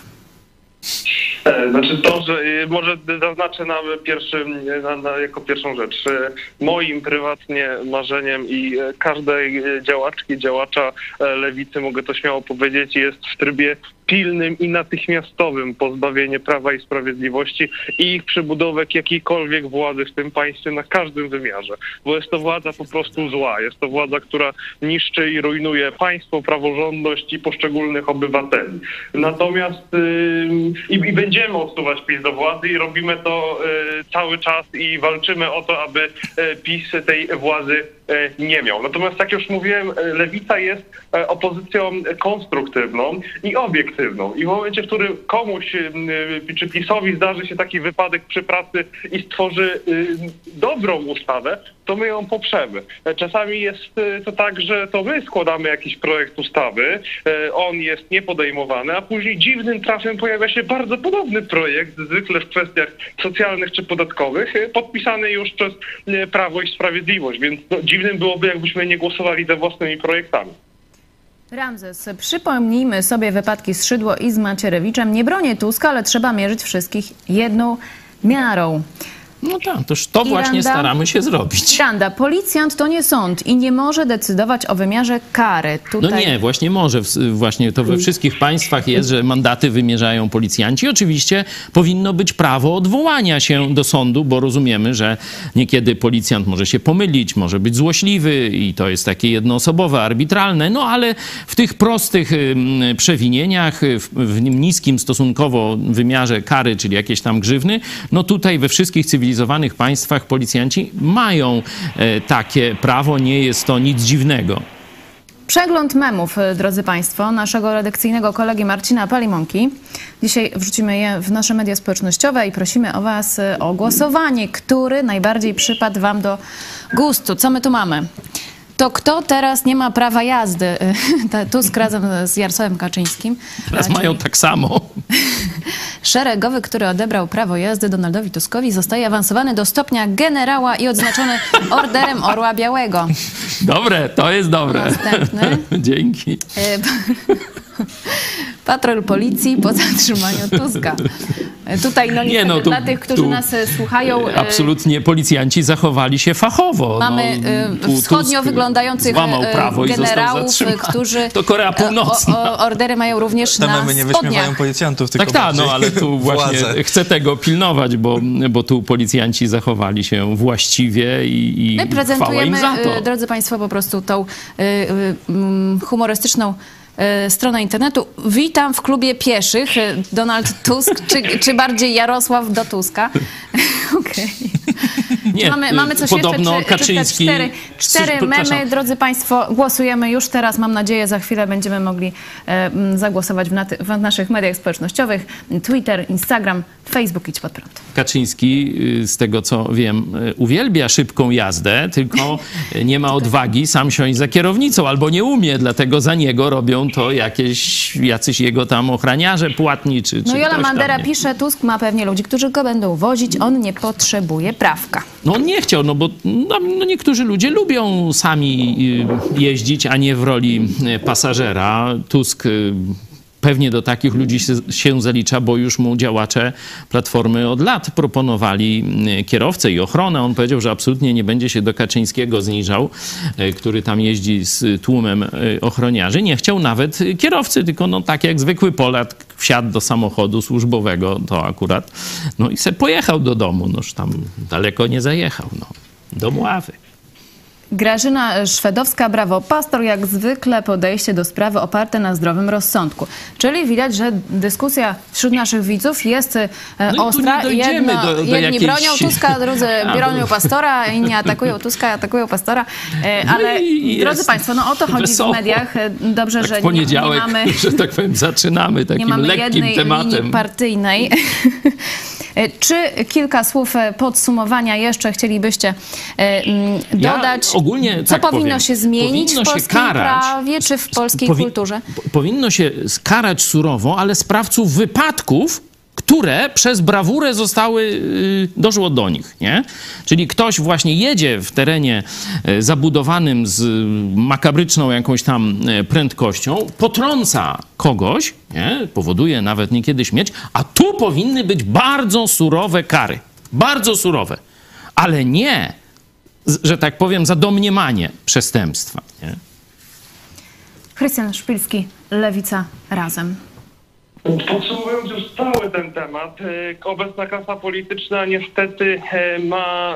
E, Znaczy to, że e, może zaznaczę na pierwszym, na, na, jako pierwszą rzecz. E, Moim prywatnie marzeniem i e, każdej e, działaczki, działacza e, lewicy, mogę to śmiało powiedzieć, jest w trybie pilnym i natychmiastowym pozbawienie Prawa i Sprawiedliwości i ich przybudówek jakiejkolwiek władzy w tym państwie na każdym wymiarze. Bo jest to władza po prostu zła. Jest to władza, która niszczy i rujnuje państwo, praworządność i poszczególnych obywateli. Natomiast yy, i, i będziemy odsuwać PiS do władzy i robimy to yy, cały czas i walczymy o to, aby yy, PiS tej władzy yy, nie miał. Natomiast jak już mówiłem, yy, Lewica jest yy, opozycją konstruktywną i obiektywną. I w momencie, w którym komuś yy, czy PiS-owi zdarzy się taki wypadek przy pracy i stworzy yy, dobrą ustawę, to my ją poprzemy. Czasami jest yy, to tak, że to my składamy jakiś projekt ustawy, yy, on jest niepodejmowany, a później dziwnym trafem pojawia się bardzo podobny projekt, zwykle w kwestiach socjalnych czy podatkowych, yy, podpisany już przez yy, Prawo i Sprawiedliwość, więc no, dziwnym byłoby, jakbyśmy nie głosowali za własnymi projektami. Ramzes, przypomnijmy sobie wypadki z Szydło i z Macierewiczem. Nie bronię Tuska, ale trzeba mierzyć wszystkich jedną miarą. No tak, toż to właśnie Iranda- staramy się zrobić. Iranda, policjant to nie sąd i nie może decydować o wymiarze kary. Tutaj... No nie, właśnie może. W- Właśnie to we wszystkich państwach jest, że mandaty wymierzają policjanci. Oczywiście powinno być prawo odwołania się do sądu, bo rozumiemy, że niekiedy policjant może się pomylić, może być złośliwy i to jest takie jednoosobowe, arbitralne. No ale w tych prostych ym, przewinieniach, w, w niskim stosunkowo wymiarze kary, czyli jakieś tam grzywny, no tutaj we wszystkich cywilizacyjnych cywilizowanych państwach policjanci mają e, takie prawo, nie jest to nic dziwnego. Przegląd memów, drodzy Państwo, naszego redakcyjnego kolegi Marcina Palimonki. Dzisiaj wrzucimy je w nasze media społecznościowe i prosimy o Was o głosowanie, który najbardziej przypadł Wam do gustu. Co my tu mamy? To kto teraz nie ma prawa jazdy? Tusk razem z Jarosławem Kaczyńskim. Teraz Czyli mają tak samo. szeregowy, który odebrał prawo jazdy Donaldowi Tuskowi, zostaje awansowany do stopnia generała i odznaczony Orderem Orła Białego. Dobre, to jest dobre. Następny. Dzięki. Patrol policji po zatrzymaniu Tuska. Tutaj no, Nie, no, tu- dla tych, którzy tu nas e, słuchają, e, Absolutnie policjanci zachowali się fachowo. mamy no, e, tu wschodnio Tusk wyglądających złamał e, prawo i został generałów, zatrzymany. którzy To Korea Północna. e, o, o, ordery mają również Te na memy nie spodniach. wyśmiewają policjantów, tylko Tak, tak, bardziej no ale tu właśnie władzę. chcę tego pilnować, bo, bo tu policjanci zachowali się właściwie i, i My chwała im prezentujemy, za to. e, drodzy Państwo, po prostu tą e, e, mm, humorystyczną e, stronę internetu. Witam w klubie pieszych. E, Donald Tusk, czy, czy bardziej Jarosław do Tuska? Okej. Nie, Mamy, mamy coś podobno jeszcze? Czy, Kaczyński... czy te cztery, cztery Przepraszam. memy, drodzy Państwo, głosujemy już teraz. Mam nadzieję, za chwilę będziemy mogli e, m, zagłosować w, naty, w naszych mediach społecznościowych. Twitter, Instagram, Facebook, Idź Pod Prąd. Kaczyński, y, z tego co wiem, y, uwielbia szybką jazdę, tylko y, nie ma odwagi sam siąść za kierownicą albo nie umie, dlatego za niego robią to jakieś, jacyś jego tam ochraniarze płatni czy, czy No Jola ktoś tam, Mandera nie? pisze, Tusk ma pewnie ludzi, którzy go będą wozić, on nie potrzebuje prawka. No on nie chciał, no bo no, no niektórzy ludzie lubią sami y, jeździć, a nie w roli y, pasażera. Tusk y, pewnie do takich ludzi się zalicza, bo już mu działacze Platformy od lat proponowali kierowcę i ochronę. On powiedział, że absolutnie nie będzie się do Kaczyńskiego zniżał, który tam jeździ z tłumem ochroniarzy. Nie chciał nawet kierowcy, tylko no tak jak zwykły Polak wsiadł do samochodu służbowego, to akurat, no i se pojechał do domu. Noż tam daleko nie zajechał, no, do Mławy. Grażyna Szwedowska, brawo. Pastor, jak zwykle podejście do sprawy oparte na zdrowym rozsądku. Czyli widać, że dyskusja wśród naszych widzów jest no ostra. I Jedno, do, do jedni jakiejś... bronią Tuska, drudzy bronią pastora, inni atakują Tuska, atakują pastora. Ale no drodzy Państwo, no o to chodzi wesoło. W mediach. Dobrze, tak że w poniedziałek, nie, nie mamy... że tak powiem, zaczynamy takim nie mamy lekkim jednej tematem. Linii partyjnej. Czy kilka słów podsumowania jeszcze chcielibyście dodać? Ja ogólnie, co tak powinno powiem, się zmienić w polskim karać, prawie czy w polskiej powi kulturze? Powinno się karać surowo, ale sprawców wypadków, które przez brawurę zostały, doszło do nich, nie? Czyli ktoś właśnie jedzie w terenie zabudowanym z makabryczną jakąś tam prędkością, potrąca kogoś, nie? Powoduje nawet niekiedy śmierć, a tu powinny być bardzo surowe kary. Bardzo surowe. Ale nie, że tak powiem, za domniemanie przestępstwa, nie? Krystian Szpilski, Lewica Razem. Podsumowując już cały ten temat, obecna klasa polityczna niestety ma,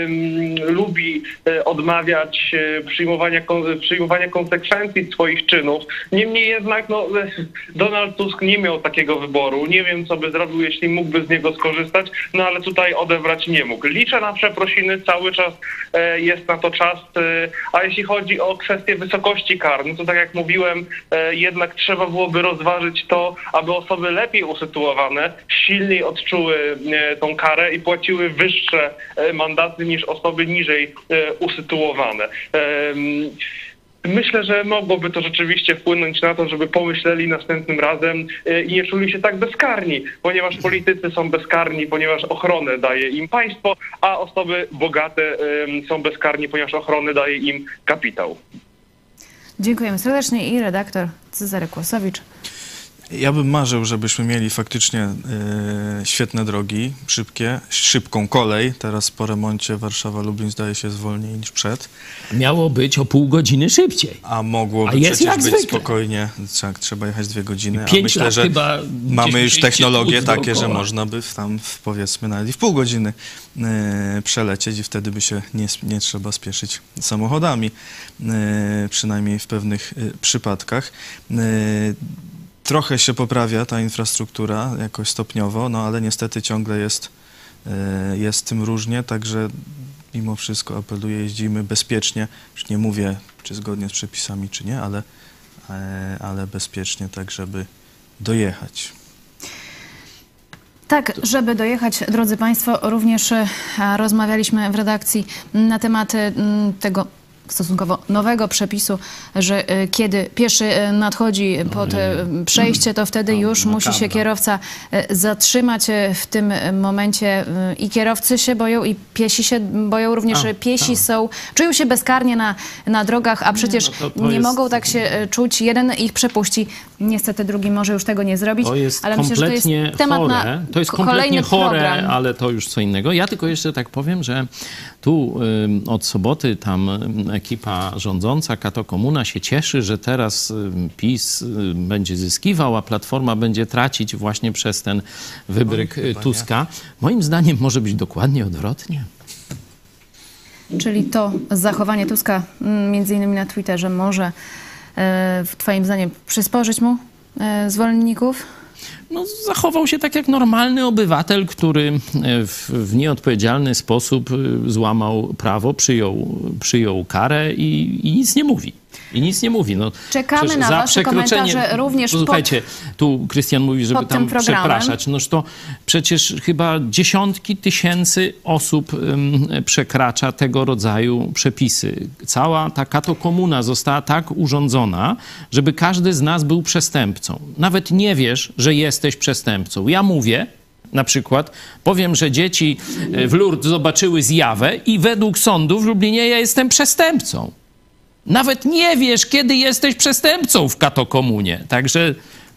lubi odmawiać przyjmowania, przyjmowania konsekwencji swoich czynów. Niemniej jednak no, Donald Tusk nie miał takiego wyboru. Nie wiem, co by zrobił, jeśli mógłby z niego skorzystać, no ale tutaj odebrać nie mógł. Liczę na przeprosiny, cały czas jest na to czas, a jeśli chodzi o kwestię wysokości kar, no to tak jak mówiłem, jednak trzeba byłoby rozważyć to, aby osoby lepiej usytuowane silniej odczuły tą karę i płaciły wyższe mandaty niż osoby niżej usytuowane. Myślę, że mogłoby to rzeczywiście wpłynąć na to, żeby pomyśleli następnym razem i nie czuli się tak bezkarni, ponieważ politycy są bezkarni, ponieważ ochronę daje im państwo, a osoby bogate są bezkarni, ponieważ ochronę daje im kapitał. Dziękujemy serdecznie i redaktor Cezary Kłosowicz. Ja bym marzył, żebyśmy mieli faktycznie y, świetne drogi, szybkie, szybką kolej. Teraz po remoncie Warszawa-Lublin zdaje się jest wolniej niż przed. Miało być o pół godziny szybciej. A mogłoby A jest przecież jak być zwykle. spokojnie, tak, trzeba jechać dwie godziny. Pięć A myślę, lat że chyba mamy już technologie takie, dookoła. że można by tam w, powiedzmy nawet i w pół godziny y, przelecieć i wtedy by się nie, nie trzeba spieszyć samochodami, y, przynajmniej w pewnych y, przypadkach. Y, Trochę się poprawia ta infrastruktura jakoś stopniowo, no ale niestety ciągle jest, jest z tym różnie, także mimo wszystko apeluję, jeździmy bezpiecznie. Już nie mówię, czy zgodnie z przepisami, czy nie, ale, ale bezpiecznie, tak żeby dojechać. Tak, żeby dojechać, drodzy Państwo, również rozmawialiśmy w redakcji na temat tego stosunkowo nowego przepisu, że kiedy pieszy nadchodzi pod przejście, to wtedy już musi się kierowca zatrzymać. W tym momencie i kierowcy się boją, i piesi się boją. Również a, piesi a. są, czują się bezkarnie na, na drogach, a przecież nie, no to, to nie jest... mogą tak się czuć. Jeden ich przepuści. Niestety drugi może już tego nie zrobić. To jest ale kompletnie myślę, że to jest temat chore. na To jest kompletnie chore, program. Ale to już co innego. Ja tylko jeszcze tak powiem, że tu y, od soboty tam ekipa rządząca, Kato Komuna się cieszy, że teraz PiS będzie zyskiwał, a Platforma będzie tracić właśnie przez ten wybryk no, Tuska. Nie. Moim zdaniem może być dokładnie odwrotnie. Czyli to zachowanie Tuska, między innymi na Twitterze, może twoim zdaniem przysporzyć mu zwolenników? No, zachował się tak jak normalny obywatel, który w, w nieodpowiedzialny sposób złamał prawo, przyjął, przyjął karę i, i nic nie mówi. I nic nie mówi. No, czekamy na wasze komentarze również. Słuchajcie, pod, tu Krystian mówi, żeby tam przepraszać. Noż to przecież chyba dziesiątki tysięcy osób um, przekracza tego rodzaju przepisy. Cała ta Kato Komuna została tak urządzona, żeby każdy z nas był przestępcą. Nawet nie wiesz, że jesteś przestępcą. Ja mówię, na przykład, powiem, że dzieci w Lourdes zobaczyły zjawę i według sądu w Lublinie ja jestem przestępcą. Nawet nie wiesz, kiedy jesteś przestępcą w Kato Komunie. Także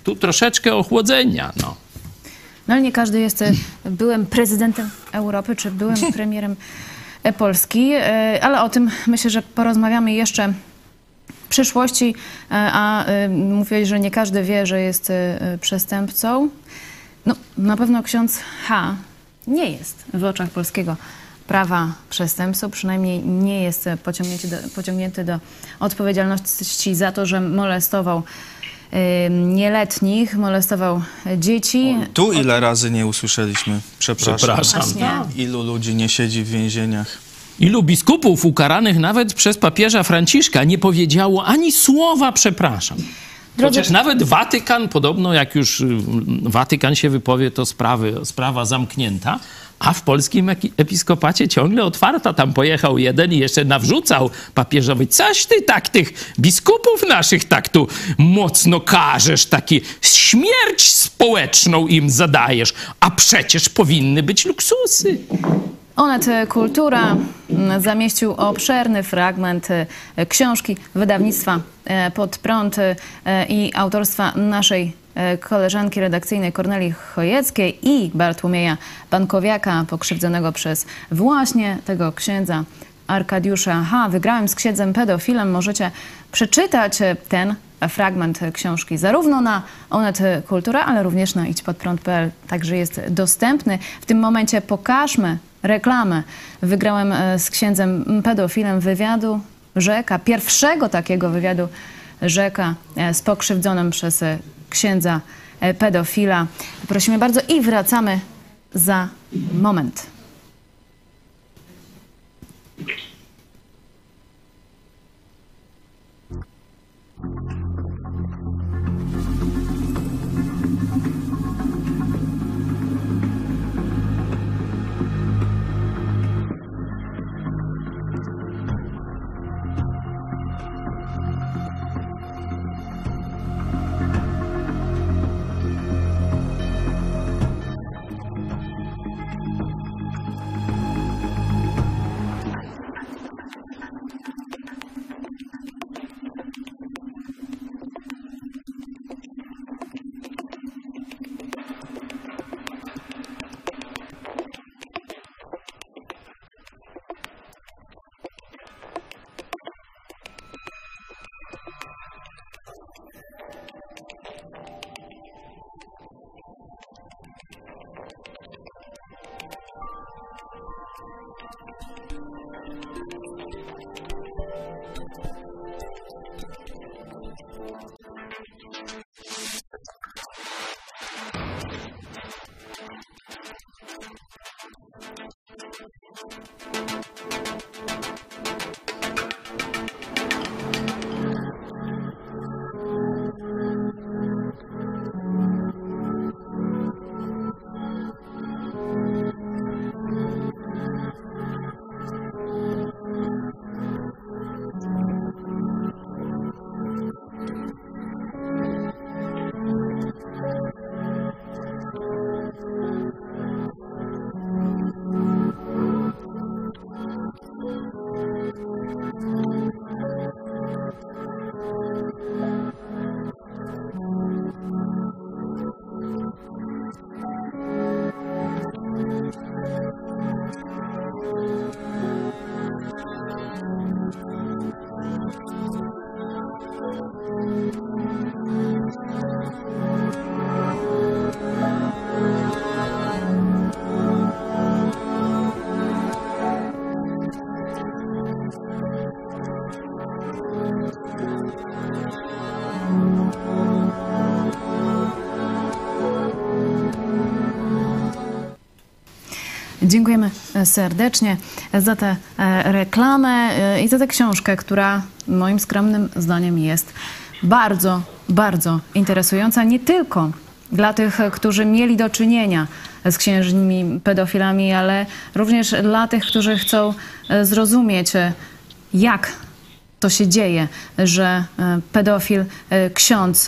tu troszeczkę ochłodzenia, no. No ale nie każdy jest e, byłym prezydentem Europy, czy byłym premierem e, Polski, e, ale o tym myślę, że porozmawiamy jeszcze w przyszłości, e, a e, mówiłeś, że nie każdy wie, że jest e, przestępcą. No, na pewno ksiądz H. nie jest w oczach polskiego prawa przestępcą, przynajmniej nie jest pociągnięty do, pociągnięty do odpowiedzialności za to, że molestował y, nieletnich, molestował dzieci. Tu ile razy nie usłyszeliśmy? Przepraszam. Przepraszam. Właśnie. Ilu ludzi nie siedzi w więzieniach? Ilu biskupów ukaranych nawet przez papieża Franciszka nie powiedziało ani słowa przepraszam. Drodzy- Chociaż nawet Watykan, podobno jak już y, Watykan się wypowie, to sprawy, sprawa zamknięta, a w polskim eki- episkopacie ciągle otwarta. Tam pojechał jeden i jeszcze nawrzucał papieżowi. Coś ty tak tych biskupów naszych tak tu mocno karzesz, taki śmierć społeczną im zadajesz, a przecież powinny być luksusy. Onet Kultura mm, zamieścił obszerny fragment e, książki wydawnictwa e, Pod prąd e, i autorstwa naszej e, koleżanki redakcyjnej Kornelii Chojeckiej i Bartłomieja Bankowiaka, pokrzywdzonego przez właśnie tego księdza Arkadiusza H. Wygrałem z księdzem pedofilem. Możecie przeczytać e, ten fragment książki zarówno na Onet Kultura, ale również na idź pod prąd kropka p l. Także jest dostępny. W tym momencie pokażmy reklamę. Wygrałem e, z księdzem pedofilem wywiadu Rzeka, pierwszego takiego wywiadu Rzeka e, z pokrzywdzonym przez e, księdza e, pedofila. Prosimy bardzo i wracamy za moment. Dziękujemy serdecznie za tę reklamę i za tę książkę, która moim skromnym zdaniem jest bardzo, bardzo interesująca. Nie tylko dla tych, którzy mieli do czynienia z księżnymi pedofilami, ale również dla tych, którzy chcą zrozumieć, jak to się dzieje, że pedofil, ksiądz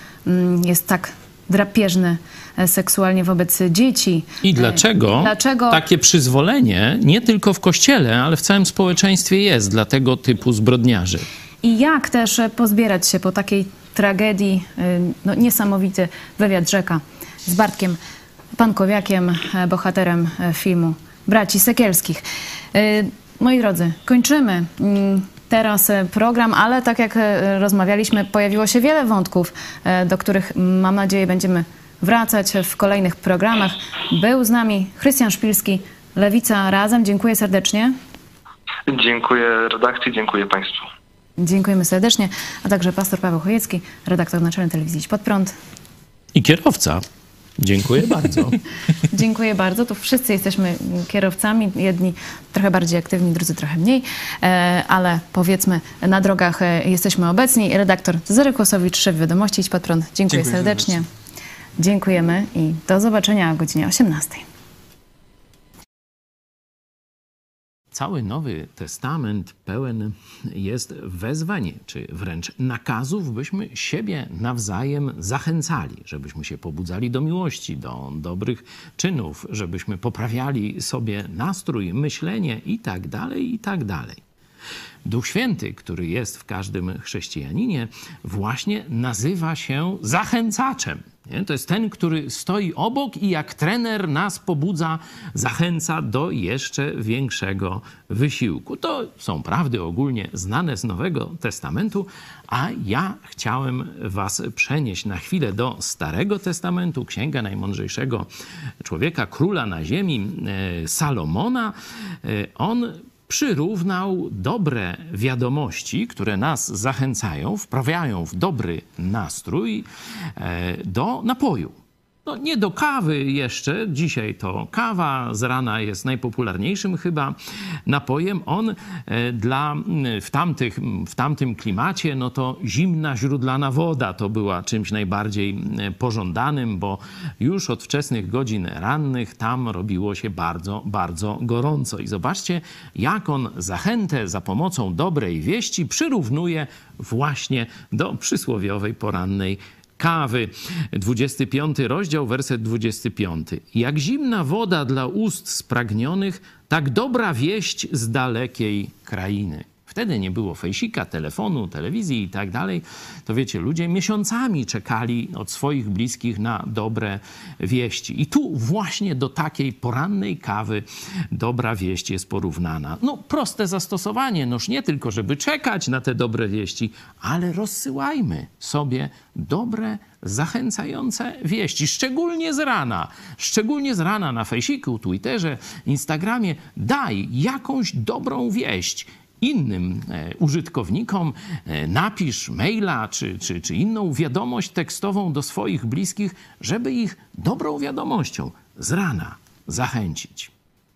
jest tak drapieżny seksualnie wobec dzieci. I dlaczego, dlaczego takie przyzwolenie nie tylko w Kościele, ale w całym społeczeństwie jest dla tego typu zbrodniarzy. I jak też pozbierać się po takiej tragedii. No, niesamowity wywiad Rzeka z Bartkiem Pankowiakiem, bohaterem filmu Braci Sekielskich. Moi drodzy, kończymy teraz program, ale tak jak rozmawialiśmy, pojawiło się wiele wątków, do których mam nadzieję będziemy wracać w kolejnych programach. Był z nami Krystian Szpilski, Lewica Razem. Dziękuję serdecznie. Dziękuję redakcji, dziękuję Państwu. Dziękujemy serdecznie, a także pastor Paweł Chojecki, redaktor naczelny telewizji Idź Pod Prąd. I kierowca. Dziękuję bardzo. Dziękuję bardzo. Tu wszyscy jesteśmy kierowcami. Jedni trochę bardziej aktywni, drudzy trochę mniej. Ale powiedzmy, na drogach jesteśmy obecni. Redaktor Cezary Kłosowicz, szef Wiadomości Idź Pod Prąd. Dziękuję, Dziękuję serdecznie. serdecznie. Dziękujemy i do zobaczenia o godzinie osiemnastej. Cały Nowy Testament pełen jest wezwań, czy wręcz nakazów, byśmy siebie nawzajem zachęcali, żebyśmy się pobudzali do miłości, do dobrych czynów, żebyśmy poprawiali sobie nastrój, myślenie i tak dalej, i tak dalej. Duch Święty, który jest w każdym chrześcijaninie, właśnie nazywa się zachęcaczem. Nie? To jest ten, który stoi obok i jak trener nas pobudza, zachęca do jeszcze większego wysiłku. To są prawdy ogólnie znane z Nowego Testamentu, a ja chciałem was przenieść na chwilę do Starego Testamentu, księga najmądrzejszego człowieka, króla na ziemi, Salomona. On przyrównał dobre wiadomości, które nas zachęcają, wprawiają w dobry nastrój, do napoju. No, nie do kawy jeszcze, dzisiaj to kawa z rana jest najpopularniejszym chyba napojem. On dla, w, tamtych, w tamtym klimacie, no to zimna źródlana woda to była czymś najbardziej pożądanym, bo już od wczesnych godzin rannych tam robiło się bardzo, bardzo gorąco. I zobaczcie, jak on zachętę za pomocą dobrej wieści przyrównuje właśnie do przysłowiowej porannej kawy. dwudziesty piąty rozdział, werset dwudziesty piąty. Jak zimna woda dla ust spragnionych, tak dobra wieść z dalekiej krainy. Wtedy nie było fejsika, telefonu, telewizji i tak dalej. To wiecie, ludzie miesiącami czekali od swoich bliskich na dobre wieści. I tu właśnie do takiej porannej kawy dobra wieść jest porównana. No proste zastosowanie, noż nie tylko, żeby czekać na te dobre wieści, ale rozsyłajmy sobie dobre, zachęcające wieści, szczególnie z rana. Szczególnie z rana na fejsiku, Twitterze, Instagramie. Daj jakąś dobrą wieść innym e, użytkownikom, e, napisz maila czy, czy, czy inną wiadomość tekstową do swoich bliskich, żeby ich dobrą wiadomością z rana zachęcić.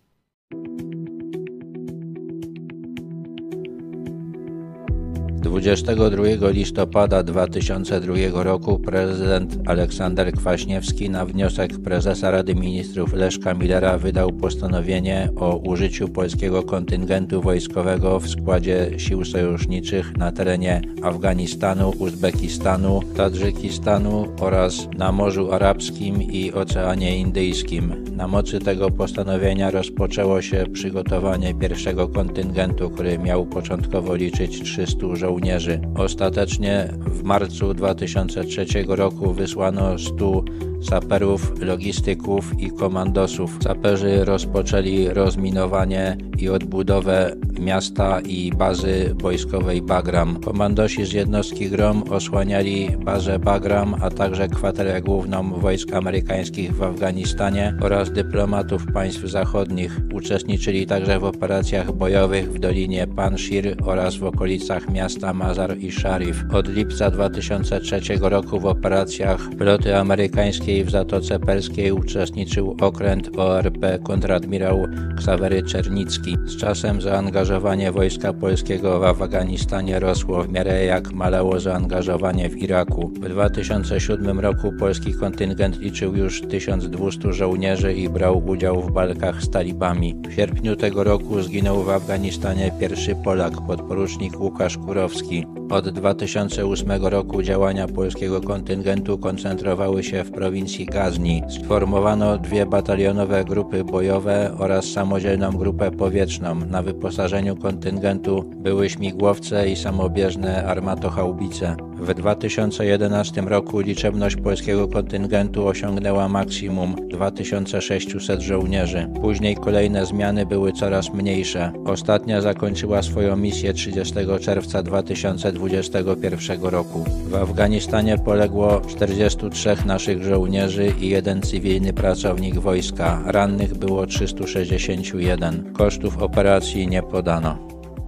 dwudziestego drugiego listopada dwa tysiące drugiego roku prezydent Aleksander Kwaśniewski na wniosek prezesa Rady Ministrów Leszka Millera wydał postanowienie o użyciu polskiego kontyngentu wojskowego w składzie sił sojuszniczych na terenie Afganistanu, Uzbekistanu, Tadżykistanu oraz na Morzu Arabskim i Oceanie Indyjskim. Na mocy tego postanowienia rozpoczęło się przygotowanie pierwszego kontyngentu, który miał początkowo liczyć trzystu żołnierzy. Ostatecznie w marcu dwa tysiące trzeciego roku wysłano stu saperów, logistyków i komandosów. Saperzy rozpoczęli rozminowanie i odbudowę miasta i bazy wojskowej Bagram. Komandosi z jednostki Grom osłaniali bazę Bagram, a także kwaterę główną wojsk amerykańskich w Afganistanie oraz dyplomatów państw zachodnich. Uczestniczyli także w operacjach bojowych w Dolinie Panszir oraz w okolicach miasta Mazar i Sharif. Od lipca dwa tysiące trzeciego roku w operacjach floty amerykańskiej w Zatoce Perskiej uczestniczył okręt O R P kontradmirał Ksawery Czernicki. Z czasem zaangażowanie wojska polskiego w Afganistanie rosło w miarę jak malało zaangażowanie w Iraku. W dwa tysiące siódmym roku polski kontyngent liczył już tysiąc dwieście żołnierzy i brał udział w walkach z talibami. W sierpniu tego roku zginął w Afganistanie pierwszy Polak, podporucznik Łukasz Kurowski. Od dwa tysiące ósmego roku działania polskiego kontyngentu koncentrowały się w prowincji Gazni. Sformowano dwie batalionowe grupy bojowe oraz samodzielną grupę powietrzną. Na wyposażeniu kontyngentu były śmigłowce i samobieżne armatochaubice. W dwa tysiące jedenastym roku liczebność polskiego kontyngentu osiągnęła maksimum dwa tysiące sześćset żołnierzy. Później kolejne zmiany były coraz mniejsze. Ostatnia zakończyła swoją misję trzydziestego czerwca dwa tysiące dwudziestego pierwszego roku. W Afganistanie poległo czterdziestu trzech naszych żołnierzy i jeden cywilny pracownik wojska. Rannych było trzysta sześćdziesiąt jeden. Kosztów operacji nie podano.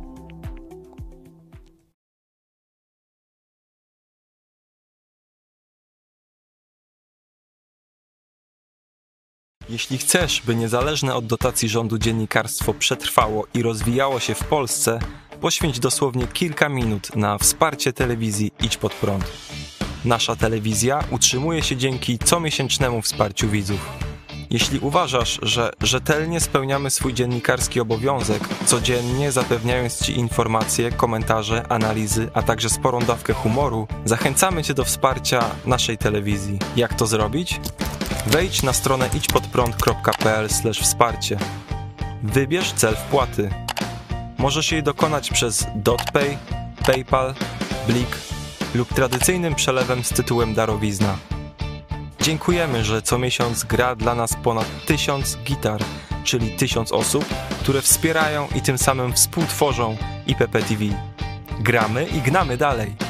Jeśli chcesz, by niezależne od dotacji rządu dziennikarstwo przetrwało i rozwijało się w Polsce, poświęć dosłownie kilka minut na wsparcie telewizji Idź Pod Prąd. Nasza telewizja utrzymuje się dzięki comiesięcznemu wsparciu widzów. Jeśli uważasz, że rzetelnie spełniamy swój dziennikarski obowiązek, codziennie zapewniając Ci informacje, komentarze, analizy, a także sporą dawkę humoru, zachęcamy Cię do wsparcia naszej telewizji. Jak to zrobić? Wejdź na stronę idźpodprąd kropka p l slash wsparcie. Wybierz cel wpłaty. Możesz jej dokonać przez DotPay, PayPal, Blik lub tradycyjnym przelewem z tytułem darowizna. Dziękujemy, że co miesiąc gra dla nas ponad tysiąc gitar, czyli tysiąc osób, które wspierają i tym samym współtworzą I P P T V. Gramy i gnamy dalej.